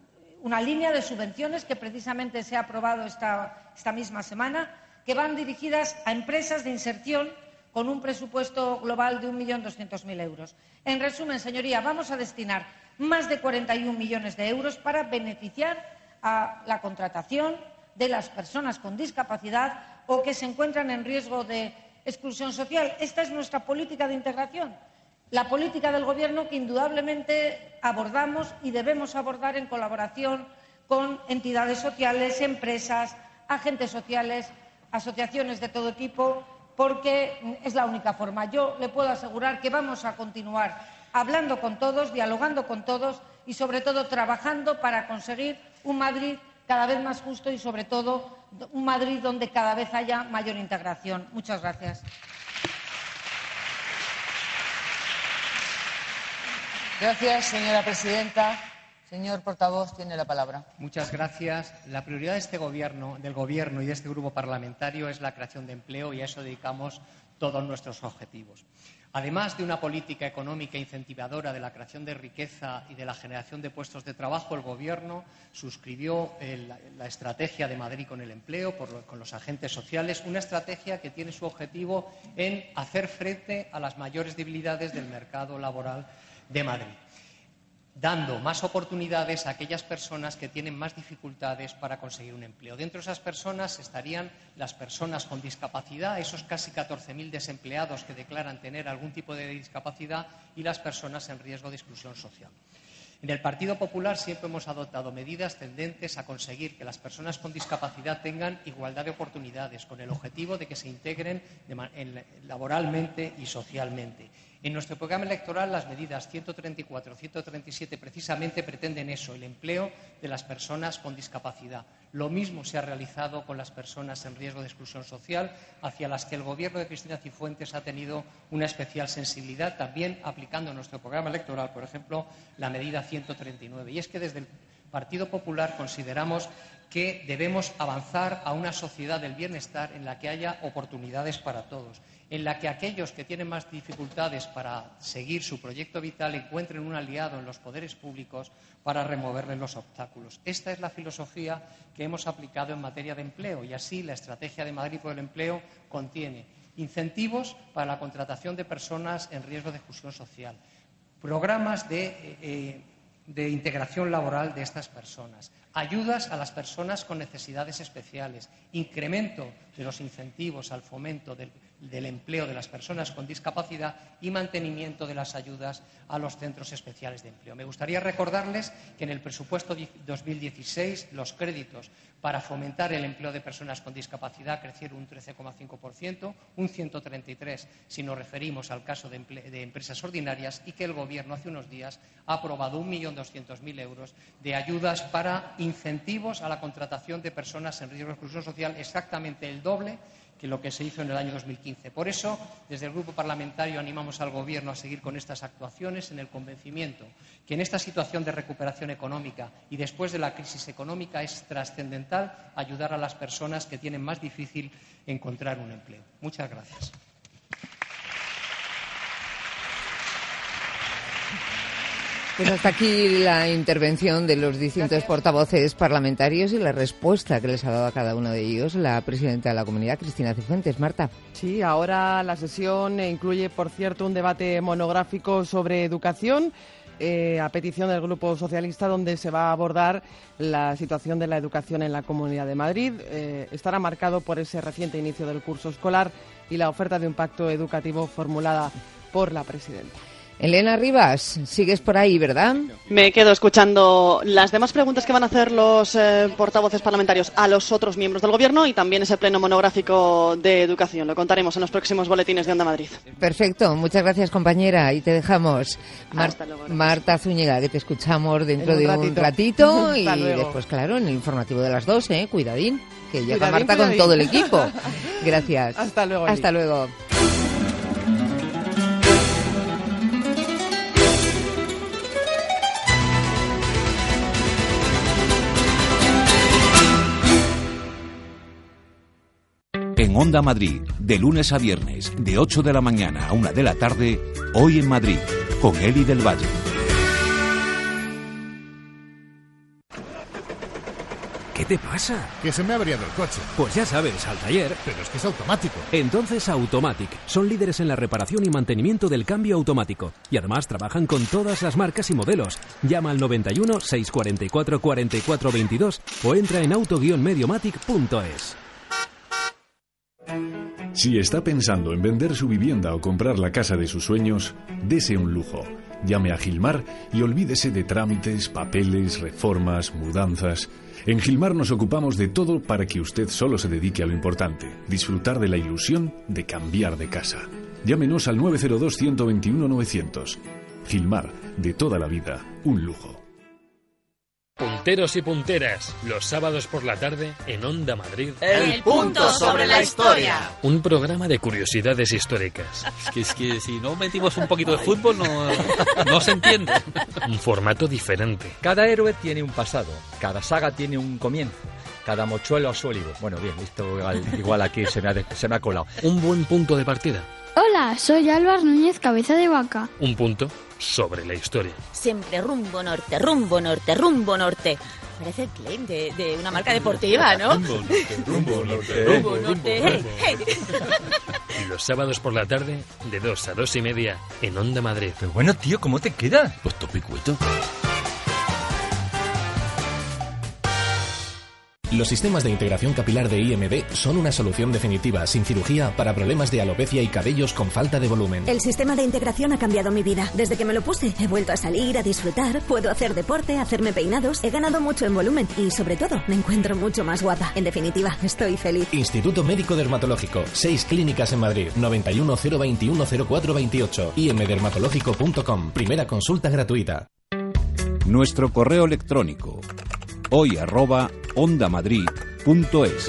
línea de subvenciones que precisamente se ha aprobado esta misma semana, que van dirigidas a empresas de inserción con un presupuesto global de 1.200.000 euros. En resumen, señoría, vamos a destinar más de 41 millones de euros para beneficiar a la contratación de las personas con discapacidad o que se encuentran en riesgo de exclusión social. Esta es nuestra política de integración, la política del Gobierno que indudablemente abordamos y debemos abordar en colaboración con entidades sociales, empresas, agentes sociales, asociaciones de todo tipo, porque es la única forma. Yo le puedo asegurar que vamos a continuar hablando con todos, dialogando con todos y, sobre todo, trabajando para conseguir un Madrid cada vez más justo y, sobre todo, un Madrid donde cada vez haya mayor integración. Muchas gracias. Gracias, señora presidenta. Señor portavoz, tiene la palabra. Muchas gracias. La prioridad de este Gobierno, del Gobierno y de este grupo parlamentario es la creación de empleo y a eso dedicamos todos nuestros objetivos. Además de una política económica incentivadora de la creación de riqueza y de la generación de puestos de trabajo, el Gobierno suscribió la estrategia de Madrid con el empleo, con los agentes sociales, una estrategia que tiene su objetivo en hacer frente a las mayores debilidades del mercado laboral de Madrid, dando más oportunidades a aquellas personas que tienen más dificultades para conseguir un empleo. Dentro de esas personas estarían las personas con discapacidad, esos casi 14.000 desempleados que declaran tener algún tipo de discapacidad, y las personas en riesgo de exclusión social. En el Partido Popular siempre hemos adoptado medidas tendentes a conseguir que las personas con discapacidad tengan igualdad de oportunidades, con el objetivo de que se integren laboralmente y socialmente. En nuestro programa electoral, las medidas 134 y 137 precisamente pretenden eso, el empleo de las personas con discapacidad. Lo mismo se ha realizado con las personas en riesgo de exclusión social, hacia las que el Gobierno de Cristina Cifuentes ha tenido una especial sensibilidad, también aplicando en nuestro programa electoral, por ejemplo, la medida 139. Y es que desde el Partido Popular consideramos que debemos avanzar a una sociedad del bienestar en la que haya oportunidades para todos, en la que aquellos que tienen más dificultades para seguir su proyecto vital encuentren un aliado en los poderes públicos para removerles los obstáculos. Esta es la filosofía que hemos aplicado en materia de empleo y así la Estrategia de Madrid por el Empleo contiene incentivos para la contratación de personas en riesgo de exclusión social, programas de integración laboral de estas personas, ayudas a las personas con necesidades especiales, incremento de los incentivos al fomento del empleo de las personas con discapacidad y mantenimiento de las ayudas a los centros especiales de empleo. Me gustaría recordarles que en el presupuesto 2016 los créditos para fomentar el empleo de personas con discapacidad crecieron un 13,5%, un 133% si nos referimos al caso de empresas ordinarias, y que el Gobierno hace unos días ha aprobado 1.200.000 euros de ayudas para incentivos a la contratación de personas en riesgo de exclusión social, exactamente el doble que lo que se hizo en el año 2015. Por eso, desde el Grupo Parlamentario animamos al Gobierno a seguir con estas actuaciones en el convencimiento que en esta situación de recuperación económica y después de la crisis económica es trascendental ayudar a las personas que tienen más difícil encontrar un empleo. Muchas gracias. Pues hasta aquí la intervención de los distintos portavoces parlamentarios y la respuesta que les ha dado a cada uno de ellos la presidenta de la Comunidad, Cristina Cifuentes. Marta. Sí, ahora la sesión incluye, por cierto, un debate monográfico sobre educación, a petición del Grupo Socialista, donde se va a abordar la situación de la educación en la Comunidad de Madrid. Estará marcado por ese reciente inicio del curso escolar y la oferta de un pacto educativo formulada por la presidenta. Elena Rivas, sigues por ahí, ¿verdad? Me quedo escuchando las demás preguntas que van a hacer los portavoces parlamentarios a los otros miembros del Gobierno y también ese pleno monográfico de educación. Lo contaremos en los próximos boletines de Onda Madrid. Perfecto, muchas gracias, compañera, y te dejamos. Hasta luego. Marta Zúñiga, que te escuchamos dentro de un ratito y después, claro, en el informativo de las 2, cuidadín, que llega Marta con todo el equipo. Gracias. Hasta luego. Hasta luego. En Onda Madrid, de lunes a viernes, de 8 de la mañana a 1 de la tarde, Hoy en Madrid, con Eli del Valle. ¿Qué te pasa? Que se me ha averiado el coche. Pues ya sabes, al taller. Pero es que es automático. Entonces Automatic. Son líderes en la reparación y mantenimiento del cambio automático. Y además trabajan con todas las marcas y modelos. Llama al 91 644 44 22 o entra en auto-mediomatic.es. Si está pensando en vender su vivienda o comprar la casa de sus sueños, dese un lujo. Llame a Gilmar y olvídese de trámites, papeles, reformas, mudanzas. En Gilmar nos ocupamos de todo para que usted solo se dedique a lo importante, disfrutar de la ilusión de cambiar de casa. Llámenos al 902-121-900. Gilmar, de toda la vida, un lujo. Punteros y punteras, los sábados por la tarde en Onda Madrid. El punto sobre la historia. Un programa de curiosidades históricas. Es que si no metimos un poquito de fútbol no se entiende. Un formato diferente. Cada héroe tiene un pasado, cada saga tiene un comienzo, cada mochuelo a su olivo. Bueno, bien, esto igual aquí se me ha colado. Un buen punto de partida. Hola, soy Álvaro Núñez, cabeza de vaca. Un punto sobre la historia. Siempre rumbo norte, rumbo norte, rumbo norte. Parece el claim de una marca deportiva, ¿no? Rumbo norte, rumbo norte, rumbo norte. Hey. Y los sábados por la tarde, de 2 a 2 y media, en Onda Madrid. Pero bueno, tío, ¿cómo te queda? Pues topicueto. Los sistemas de integración capilar de IMD son una solución definitiva, sin cirugía, para problemas de alopecia y cabellos con falta de volumen. El sistema de integración ha cambiado mi vida. Desde que me lo puse, he vuelto a salir, a disfrutar, puedo hacer deporte, hacerme peinados, he ganado mucho en volumen y, sobre todo, me encuentro mucho más guapa. En definitiva, estoy feliz. Instituto Médico Dermatológico, 6 clínicas en Madrid, 91 021 0428, imdermatológico.com, primera consulta gratuita. Nuestro correo electrónico, hoy@ondamadrid.es.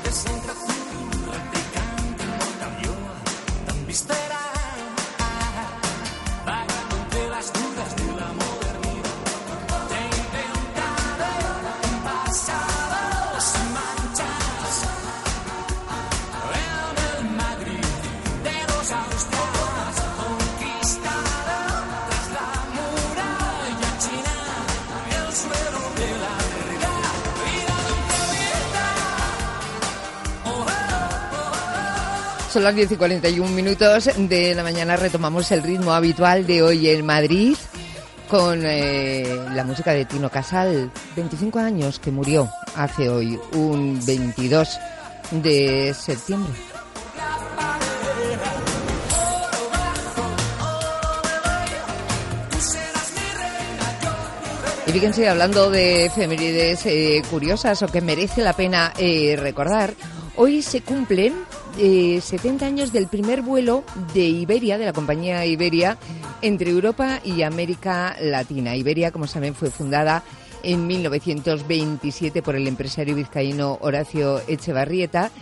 sempre tu replicant in molt avió t'embistarà vagando entre las dudas de la modernidad te he inventado un pasado sin manchas en el Madrid de los Austrias conquistado tras la muralla china el suelo de la verdad vida encubierta. Son las 10:41 de la mañana. Retomamos el ritmo habitual de hoy en Madrid con la música de Tino Casal. 25 años que murió hace hoy, un 22 de septiembre. Y fíjense, hablando de efemérides curiosas o que merece la pena recordar, hoy se cumplen 70 años del primer vuelo de Iberia, de la compañía Iberia, entre Europa y América Latina. Iberia, como saben, fue fundada en 1927 por el empresario vizcaíno Horacio Echevarrieta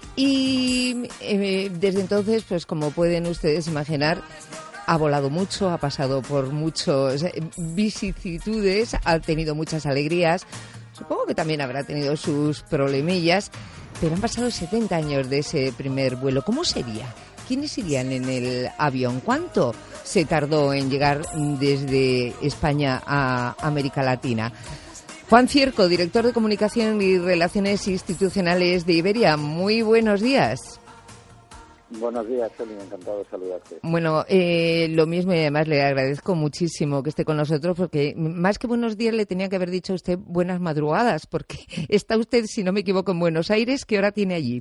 y desde entonces, pues como pueden ustedes imaginar, ha volado mucho, ha pasado por muchas vicisitudes, ha tenido muchas alegrías, supongo que también habrá tenido sus problemillas, pero han pasado 70 años de ese primer vuelo. ¿Cómo sería? ¿Quiénes irían en el avión? ¿Cuánto se tardó en llegar desde España a América Latina? Juan Cierco, director de Comunicación y Relaciones Institucionales de Iberia. Muy buenos días. Buenos días, Eli, encantado de saludarte. Bueno, lo mismo y además le agradezco muchísimo que esté con nosotros porque más que buenos días le tenía que haber dicho a usted buenas madrugadas porque está usted, si no me equivoco, en Buenos Aires. ¿Qué hora tiene allí?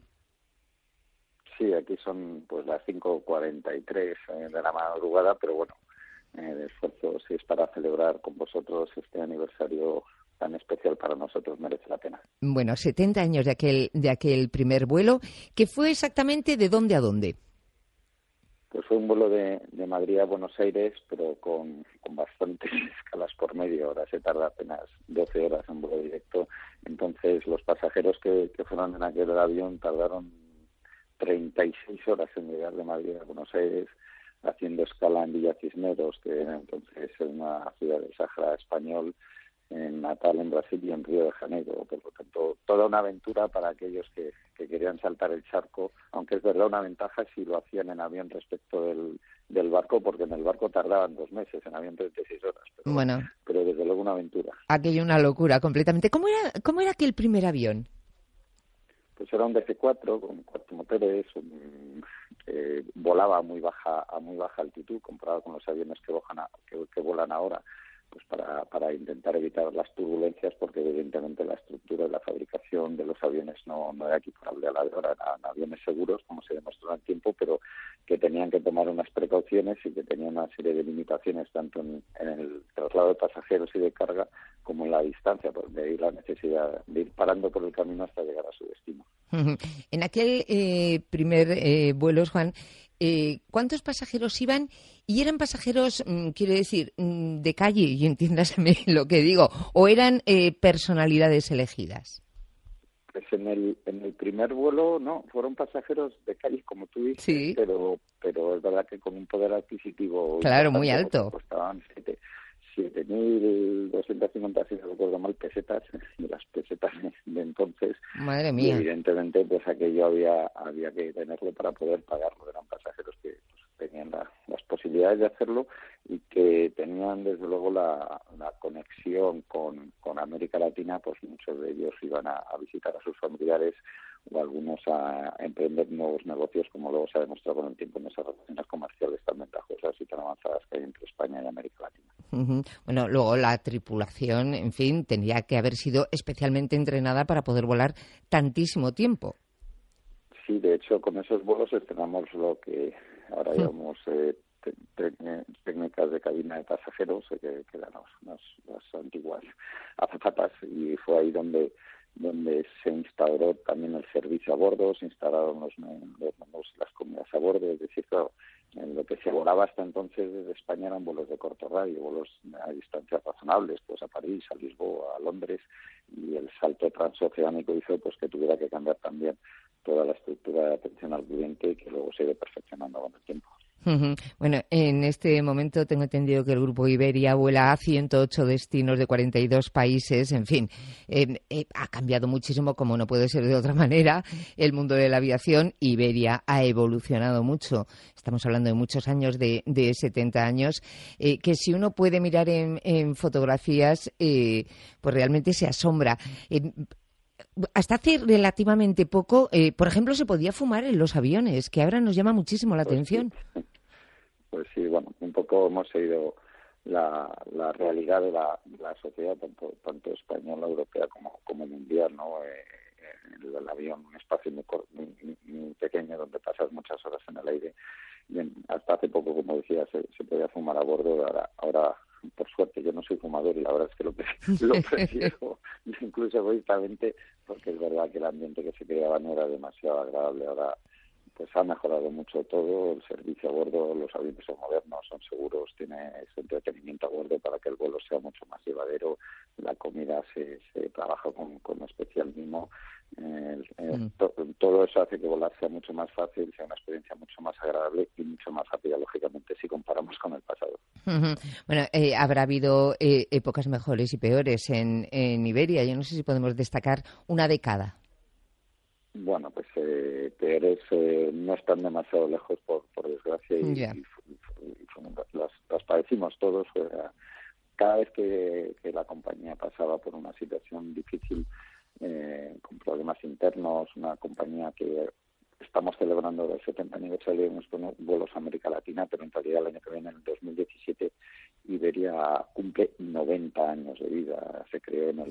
Sí, aquí son pues las 5:43 de la madrugada, pero bueno, el esfuerzo si es para celebrar con vosotros este aniversario tan especial para nosotros merece la pena. Bueno, 70 años de aquel primer vuelo, que fue exactamente ¿de dónde a dónde? Pues fue un vuelo de Madrid a Buenos Aires, pero con bastantes escalas por medio. Ahora se tarda apenas 12 horas en vuelo directo. Entonces, los pasajeros que fueron en aquel avión tardaron 36 horas en llegar de Madrid a Buenos Aires, haciendo escala en Villa Cisneros, que era entonces una ciudad del Sáhara español, en Natal, en Brasil, y en Río de Janeiro. Por lo tanto, toda una aventura para aquellos que querían saltar el charco, aunque es verdad una ventaja si lo hacían en avión respecto del barco, porque en el barco tardaban 2 meses, en avión 36 horas. Pero desde luego una aventura. Aquello una locura completamente. ¿Cómo era aquel primer avión? Pues era un DC-4 con 4 motores, volaba a muy baja altitud comparado con los aviones que vuelan ahora, pues para intentar evitar las turbulencias, porque evidentemente la estructura de la fabricación de los aviones no era equiparable a la de ahora. Eran aviones seguros, como se demostró en el tiempo, pero que tenían que tomar unas precauciones y que tenían una serie de limitaciones tanto en el traslado de pasajeros y de carga como en la distancia, por de ahí la necesidad de ir parando por el camino hasta llegar a su destino. En aquel primer vuelo, Juan, ¿cuántos pasajeros iban? ¿Y eran pasajeros, quiero decir, de calle, y entiéndaseme lo que digo, o eran personalidades elegidas? Pues en el primer vuelo, no, fueron pasajeros de calle, como tú dices, sí. pero es verdad que con un poder adquisitivo... Claro, muy alto. Costaban 7.250, si no recuerdo mal, pesetas, y las pesetas de entonces. Madre mía. Y evidentemente, pues aquello había que tenerlo para poder pagarlo. Eran pasajeros que tenían las posibilidades de hacerlo y que tenían, desde luego, la conexión con América Latina. Pues muchos de ellos iban a visitar a sus familiares o algunos a emprender nuevos negocios, como luego se ha demostrado con el tiempo en esas relaciones comerciales tan ventajosas y tan avanzadas que hay entre España y América Latina. Bueno, luego la tripulación, en fin, tendría que haber sido especialmente entrenada para poder volar tantísimo tiempo. Sí, de hecho, con esos vuelos estrenamos lo que ahora llamamos técnicas de cabina de pasajeros, que eran las antiguas azafatas, y fue ahí donde se instauró también el servicio a bordo, se instalaron los menús, las comidas a bordo. Es decir, claro, lo que se volaba hasta entonces desde España eran vuelos de corto radio, vuelos a distancias razonables, pues a París, a Lisboa, a Londres, y el salto transoceánico hizo pues que tuviera que cambiar también toda la estructura de atención al cliente, que luego se ha ido perfeccionando con el tiempo. Bueno, en este momento tengo entendido que el Grupo Iberia vuela a 108 destinos de 42 países. En fin, ha cambiado muchísimo, como no puede ser de otra manera, el mundo de la aviación. Iberia ha evolucionado mucho. Estamos hablando de muchos años, de 70 años, que si uno puede mirar en fotografías, pues realmente se asombra. Hasta hace relativamente poco, por ejemplo, se podía fumar en los aviones, que ahora nos llama muchísimo la atención. Pues sí, bueno, un poco hemos seguido la realidad de la sociedad, tanto española, europea como mundial, ¿no? El avión, un espacio muy pequeño donde pasas muchas horas en el aire. Bien, hasta hace poco, como decía, se podía fumar a bordo. Ahora, por suerte, yo no soy fumador y la verdad es que lo prefiero, incluso egoístamente, porque es verdad que el ambiente que se creaba no era demasiado agradable. Ahora pues ha mejorado mucho todo, el servicio a bordo, los aviones son modernos, son seguros, tienes entretenimiento a bordo para que el vuelo sea mucho más llevadero, la comida se trabaja con especial mimo, todo eso hace que volar sea mucho más fácil, sea una experiencia mucho más agradable y mucho más rápida, lógicamente, si comparamos con el pasado. Bueno, habrá habido épocas mejores y peores en Iberia. Yo no sé si podemos destacar una década. Bueno, pues peores no están demasiado lejos, por desgracia, y las padecimos todos. Cada vez que la compañía pasaba por una situación difícil, con problemas internos, una compañía que estamos celebrando el 70 aniversario de nuestros vuelos a América Latina, pero en realidad el año que viene, en el 2017, Iberia cumple 90 años de vida. Se creó en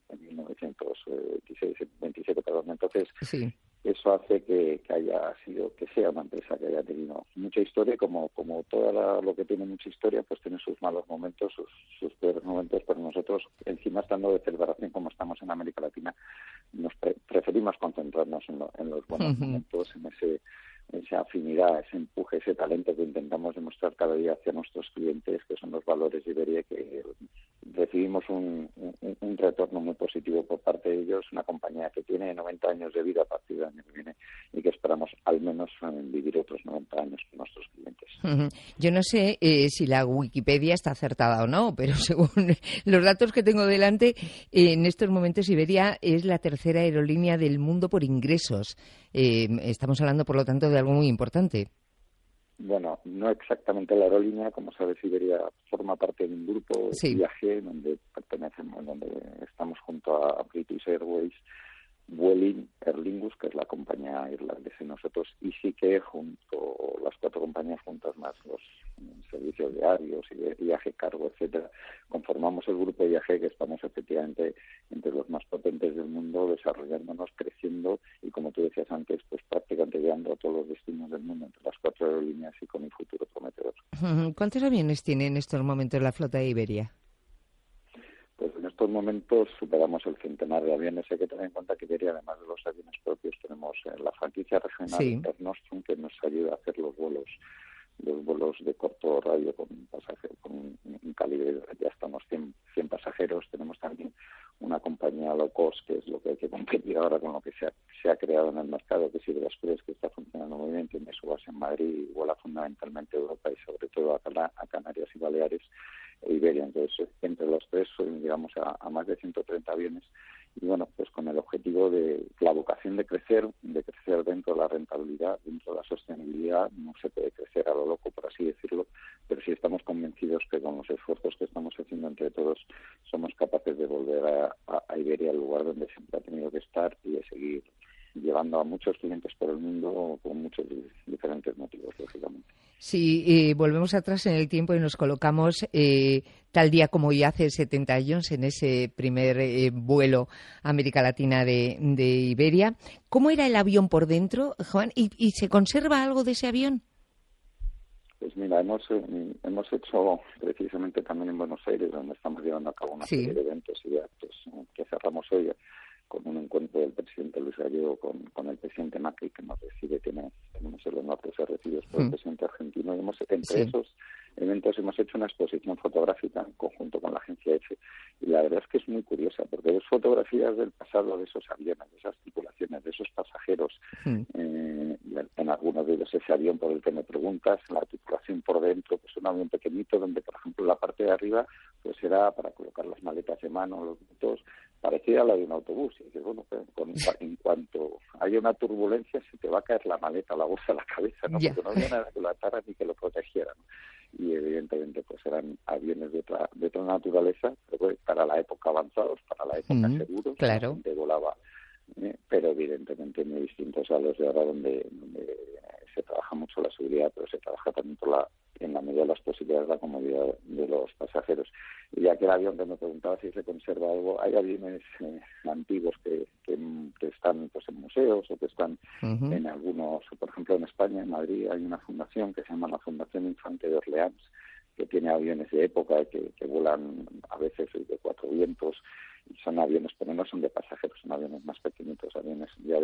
1927, perdón. Entonces, eso hace que sea una empresa que haya tenido mucha historia, como todo lo que tiene mucha historia, pues tiene sus malos momentos, sus peores momentos, pero nosotros, encima estando de celebración como estamos en América Latina, nos preferimos concentrarnos en los buenos momentos, en esa afinidad, ese empuje, ese talento que intentamos demostrar cada día hacia nuestros clientes, que son los valores de Iberia, que recibimos un retorno muy positivo por parte de ellos, una compañía que tiene 90 años de vida a partir del año que viene y que esperamos al menos vivir otros 90 años con nuestros clientes. Yo no sé si la Wikipedia está acertada o no, pero según los datos que tengo delante, en estos momentos Iberia es la tercera aerolínea del mundo por ingresos. Estamos hablando, por lo tanto, de algo muy importante. Bueno, no exactamente la aerolínea, como sabes, Iberia forma parte de un grupo IAG, donde estamos junto a British Airways, Vueling, Aer Lingus, que es la compañía irlandesa, y nosotros, y sí que junto las cuatro compañías juntas, más los servicios diarios, IAG Cargo, etcétera, conformamos el grupo IAG, que estamos efectivamente entre los más potentes del mundo, desarrollándonos, creciendo y, como tú decías antes, pues prácticamente llegando a todos los destinos del mundo entre las cuatro aerolíneas y con un futuro prometedor. ¿Cuántos aviones tiene en estos momentos la flota de Iberia? Pues en estos momentos superamos el centenar de aviones. Hay que tener en cuenta que Iberia, además de los aviones propios, tenemos la franquicia regional Internostrum, que nos ayuda a hacer los vuelos de corto radio con un calibre de hasta unos 100 pasajeros. Tenemos también una compañía low cost, que es lo que hay que competir ahora con lo que se ha creado en el mercado, que es Iberia-Express, que está funcionando muy bien, tiene su base en Madrid, vuela fundamentalmente a Europa y sobre todo a Canarias y Baleares e Iberia. Entonces, entre los tres llegamos a más de 130 aviones y, bueno, pues con el objetivo de la vocación de crecer dentro de la rentabilidad, dentro de la sostenibilidad. No se puede crecer a lo loco, por así decirlo, pero sí estamos convencidos que con los esfuerzos que estamos haciendo entre todos somos capaces de volver a Iberia al lugar donde siempre ha tenido que estar y de seguir llevando a muchos clientes por el mundo con muchos diferentes motivos, lógicamente. Si volvemos atrás en el tiempo y nos colocamos tal día como hoy hace 70 años en ese primer vuelo a América Latina de Iberia, ¿cómo era el avión por dentro, Juan? ¿Y se conserva algo de ese avión? Pues mira, hemos hecho precisamente también en Buenos Aires, donde estamos llevando a cabo una serie de eventos y de actos que cerramos hoy. un encuentro del presidente Luis Gallego con el presidente Macri, que nos recibe, tenemos el honor de ser recibidos por el presidente argentino, y entre esos eventos hemos hecho una exposición fotográfica en conjunto con la agencia EFE, y la verdad es que es muy curiosa, porque ves fotografías del pasado de esos aviones, de esas tripulaciones, de esos pasajeros, en algunos de ellos ese avión por el que me preguntas, la tripulación por dentro, pues un avión pequeñito donde, por ejemplo, la parte de arriba pues era para colocar las maletas de mano, los bultos, parecía la de un autobús, y dices, bueno, pues, en cuanto haya una turbulencia se te va a caer la maleta, la bolsa a la cabeza, ¿no? Porque no había nada que lo atara ni que lo protegiera, ¿no? Y evidentemente pues eran aviones de otra naturaleza, pero pues, para la época avanzados, para la época seguros, claro. La gente volaba, pero evidentemente muy distintos a los de ahora, donde se trabaja mucho la seguridad, pero se trabaja también en la medida de las posibilidades, la comodidad de los pasajeros. Y ya que el avión, que me preguntaba si se conserva algo, hay aviones antiguos que están pues en museos o que están en algunos, por ejemplo en España, en Madrid, hay una fundación que se llama la Fundación Infante de Orleans, que tiene aviones de época que vuelan a veces de 4 vientos, y son aviones, pero no son de pasajeros, son aviones más pequeñitos, aviones ya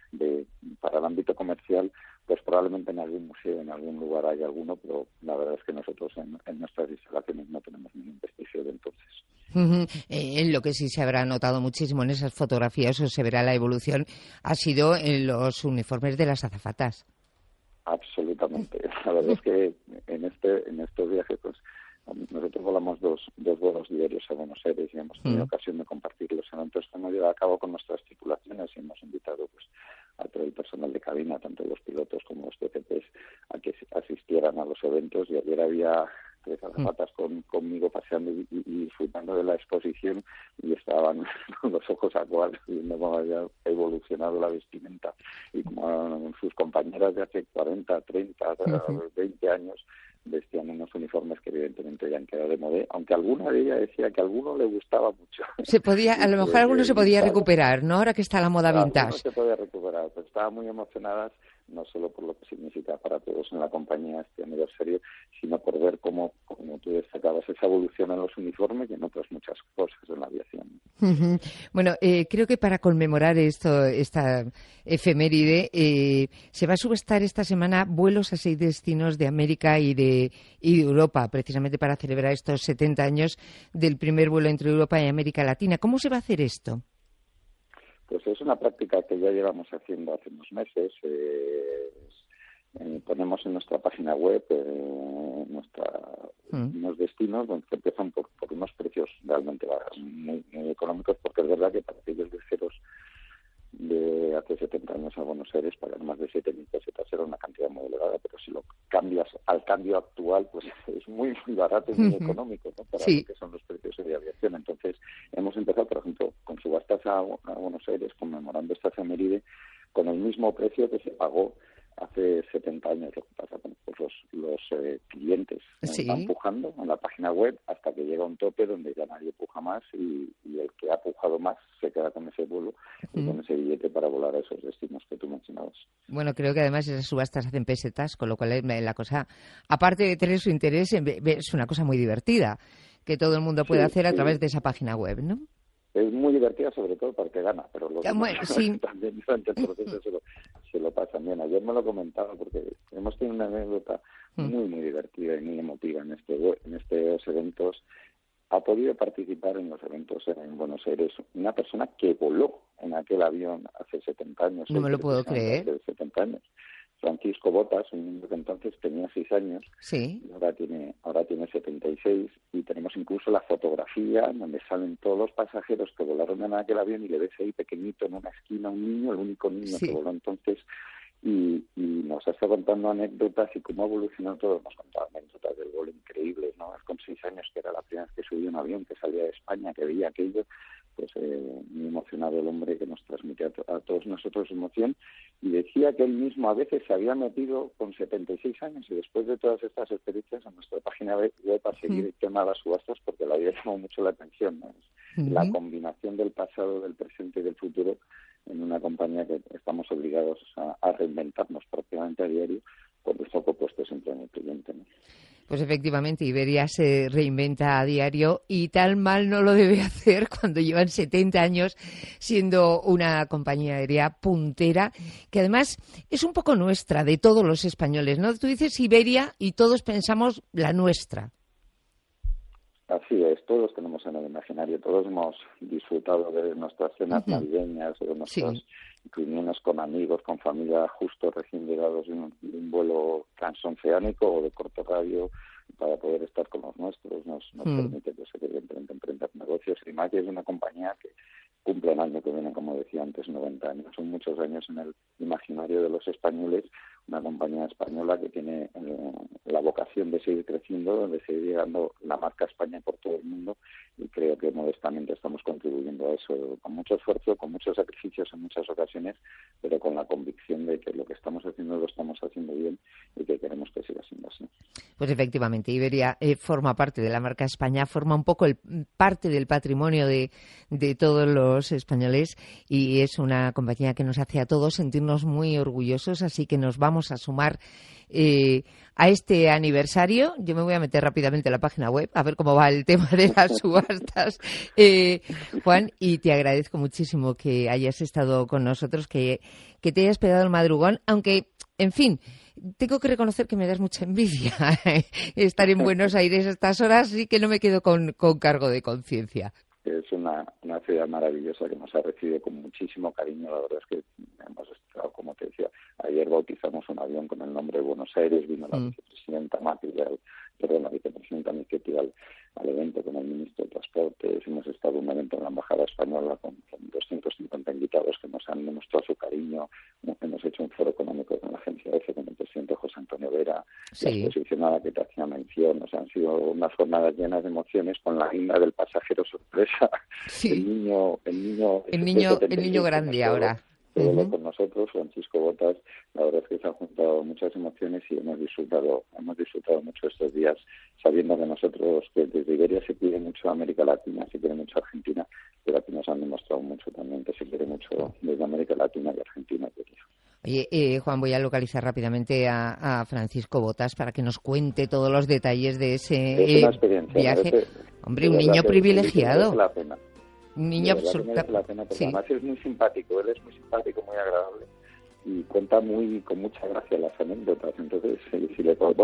para el ámbito comercial, pues probablemente en algún museo, en algún lugar hay alguno, pero la verdad es que nosotros en nuestras instalaciones no tenemos ningún vestigio de entonces. Lo que sí se habrá notado muchísimo en esas fotografías, o se verá la evolución, ha sido en los uniformes de las azafatas. Absolutamente. La verdad es que en estos viajes, pues nosotros volamos dos vuelos diarios a Buenos Aires y hemos tenido ocasión de compartir los eventos que hemos llevado a cabo con nuestras tripulaciones, y hemos invitado pues a todo el personal de cabina, tanto los pilotos como los TCPs, a que asistieran a los eventos. Y ayer había 3 azafatas conmigo paseando y disfrutando de la exposición, y estaban con los ojos aguados viendo cómo había evolucionado la vestimenta, y como sus compañeras de hace 40, 30, 20 años vestían unos uniformes que evidentemente ya han quedado de moda, aunque alguna de ellas decía que a alguno le gustaba mucho. A lo mejor alguno se podía recuperar, ¿no? Ahora que está la moda vintage. No se podía recuperar, pero estaban muy emocionadas, no solo por lo que significa para todos en la compañía este aniversario, sino por ver cómo tú destacabas esa evolución en los uniformes y en otras muchas cosas en la aviación. Bueno, creo que para conmemorar esta efeméride, se va a subastar esta semana vuelos a 6 destinos de América y de Europa, precisamente para celebrar estos 70 años del primer vuelo entre Europa y América Latina. ¿Cómo se va a hacer esto? Pues es una práctica que ya llevamos haciendo hace unos meses. Ponemos en nuestra página web unos destinos donde empiezan por unos precios realmente muy, muy económicos, porque es verdad que para aquellos viajeros de hace 70 años a Buenos Aires pagar más de 7.000 pesetas era una cantidad muy elevada, pero si lo cambias al cambio actual, pues es muy, muy barato y muy económico, ¿no? Para lo que son los precios de aviación. Entonces hemos empezado, por ejemplo, con subastas a Buenos Aires, conmemorando esta efeméride, con el mismo precio que se pagó hace 70 años. Lo que pasa con pues los clientes van pujando en la página web hasta que llega un tope donde ya nadie puja más, y el que ha pujado más se queda con ese vuelo y con ese billete para volar a esos destinos que tú mencionabas. Bueno, creo que además esas subastas hacen pesetas, con lo cual la cosa, aparte de tener su interés, es una cosa muy divertida que todo el mundo puede hacer a través de esa página web, ¿no? Es muy divertida, sobre todo para el que gana, pero los demás también durante el proceso se lo pasan bien. Ayer me lo comentaba porque hemos tenido una anécdota muy, muy divertida y muy emotiva en estos eventos. Ha podido participar en los eventos en Buenos Aires una persona que voló en aquel avión hace 70 años. No me lo puedo creer. Hace 70 años. Francisco Botas, un niño que entonces tenía 6 años, y ahora tiene 76, y tenemos incluso la fotografía donde salen todos los pasajeros que volaron en aquel avión, y le ves ahí pequeñito en una esquina un niño, el único niño que voló entonces, y nos ha estado contando anécdotas y cómo evolucionó todo. Nos contaba anécdotas del vuelo increíbles, ¿no? Es con 6 años, que era la primera vez que subía un avión, que salía de España, que veía aquello, pues muy emocionado el hombre, que nos transmitía a todos nosotros emoción, y decía que él mismo a veces se había metido con 76 años, y después de todas estas experiencias en nuestra página web a seguir el tema de las subastas, porque le había llamado mucho la atención, ¿no? La combinación del pasado, del presente y del futuro en una compañía que estamos obligados a reinventarnos prácticamente a diario, con el foco puesto siempre en el cliente, ¿no? Pues efectivamente, Iberia se reinventa a diario y tal mal no lo debe hacer cuando llevan 70 años siendo una compañía aérea puntera, que además es un poco nuestra, de todos los españoles, ¿no? Tú dices Iberia y todos pensamos la nuestra. Así es, todos tenemos en el imaginario, todos hemos disfrutado de nuestras cenas navideñas, de nuestras reuniones con amigos, con familia, justo recién llegados de un vuelo transoceánico o de corto radio, para poder estar con los nuestros. Nos permite, pues, evidentemente, emprender negocios. Y más, es una compañía que cumple el año que viene, como decía antes, 90 años. Son muchos años en el imaginario de los españoles, una compañía española que tiene la vocación de seguir creciendo, de seguir llegando la marca España por todo el mundo, y creo que modestamente estamos contribuyendo a eso, con mucho esfuerzo, con muchos sacrificios en muchas ocasiones, pero con la convicción de que lo que estamos haciendo lo estamos haciendo bien y que queremos que siga siendo así. Pues efectivamente, Iberia forma parte de la marca España, forma un poco parte del patrimonio de todos los españoles, y es una compañía que nos hace a todos sentirnos muy orgullosos, así que nos vamos a sumar a este aniversario. Yo me voy a meter rápidamente a la página web a ver cómo va el tema de las subastas, Juan, y te agradezco muchísimo que hayas estado con nosotros, que te hayas pegado el madrugón, aunque, en fin, tengo que reconocer que me das mucha envidia estar en Buenos Aires a estas horas, sí que no me quedo con cargo de conciencia. Es una ciudad maravillosa que nos ha recibido con muchísimo cariño. La verdad es que hemos estado, como te decía, ayer bautizamos un avión con el nombre de Buenos Aires, vino la vicepresidenta Michetti al evento con el ministro de Transportes. Hemos estado en un evento en la Embajada Española con 250 invitados que nos han demostrado su cariño. Hemos hecho un foro económico con la agencia EFE, con el presidente José Antonio Vera, la exposición a la que te hacía mención. O sea, han sido unas jornadas llenas de emociones, con la guinda del pasajero sorpresa. El niño grande ahora. Todo con nosotros, Francisco Botas. La verdad es que se han juntado muchas emociones y hemos disfrutado mucho estos días, sabiendo que nosotros, que desde Iberia se quiere mucho a América Latina, se quiere mucho a Argentina, pero aquí nos han demostrado mucho también que se quiere mucho desde América Latina y Argentina. Oye, Juan, voy a localizar rápidamente a Francisco Botas para que nos cuente todos los detalles de ese viaje. Hombre, un niño privilegiado. Un niño absolutamente. La pena, porque además es muy simpático, él es muy simpático, muy agradable y cuenta con mucha gracia las anécdotas. Entonces, si le por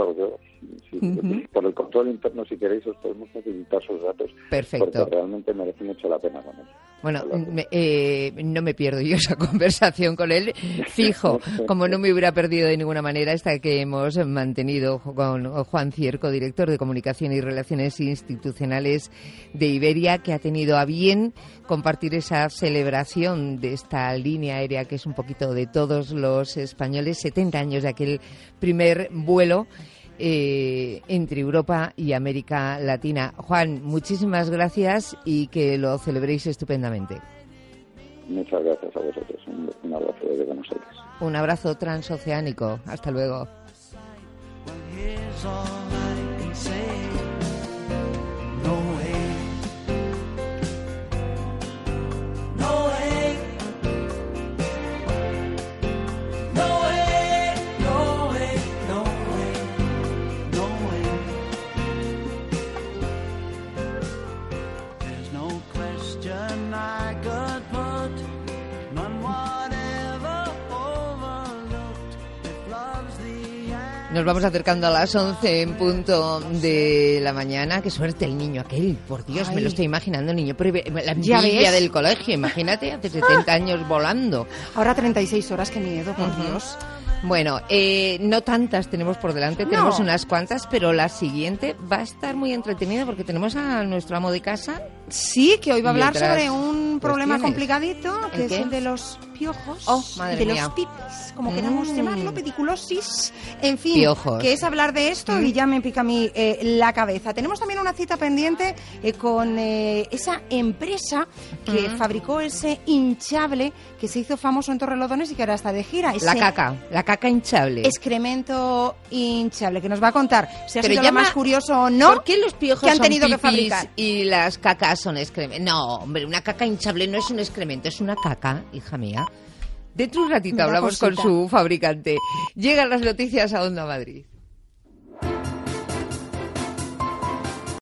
el control interno, si queréis, os podemos facilitar sus datos. Perfecto. Porque realmente merece mucho la pena con él. Bueno, no me pierdo yo esa conversación con él, fijo, como no me hubiera perdido de ninguna manera esta que hemos mantenido con Juan Cierco, director de Comunicación y Relaciones Institucionales de Iberia, que ha tenido a bien compartir esa celebración de esta línea aérea que es un poquito de todos los españoles, 70 años de aquel primer vuelo entre Europa y América Latina. Juan, muchísimas gracias y que lo celebréis estupendamente. Muchas gracias a vosotros. Un abrazo desde Buenos Aires. Un abrazo transoceánico. Hasta luego. Nos vamos acercando a las 11 en punto de la mañana. Qué suerte el niño aquel, por Dios, me lo estoy imaginando, niño. La envidia del colegio, imagínate, hace 70 años volando. Ahora 36 horas, qué miedo, por Dios. Bueno, no tantas tenemos por delante, tenemos unas cuantas, pero la siguiente va a estar muy entretenida porque tenemos a nuestro amo de casa. Sí, que hoy va a hablar sobre un problema complicadito, que es el de los piojos, madre de mía. los pipis, como queramos llamarlo, pediculosis, en fin, piojos. Que es hablar de esto y ya me pica a mí la cabeza. Tenemos también una cita pendiente con esa empresa que fabricó ese hinchable que se hizo famoso en Torrelodones y que ahora está de gira. La caca hinchable. Excremento hinchable, que nos va a contar si ha sido lo más curioso o no. ¿Por qué los piojos que han son tenido que pipis fabricar y las cacas son excrementos? No, hombre, una caca hinchable no es un excremento, es una caca, hija mía. Dentro de un ratito hablamos con su fabricante. Llegan las noticias a Onda Madrid.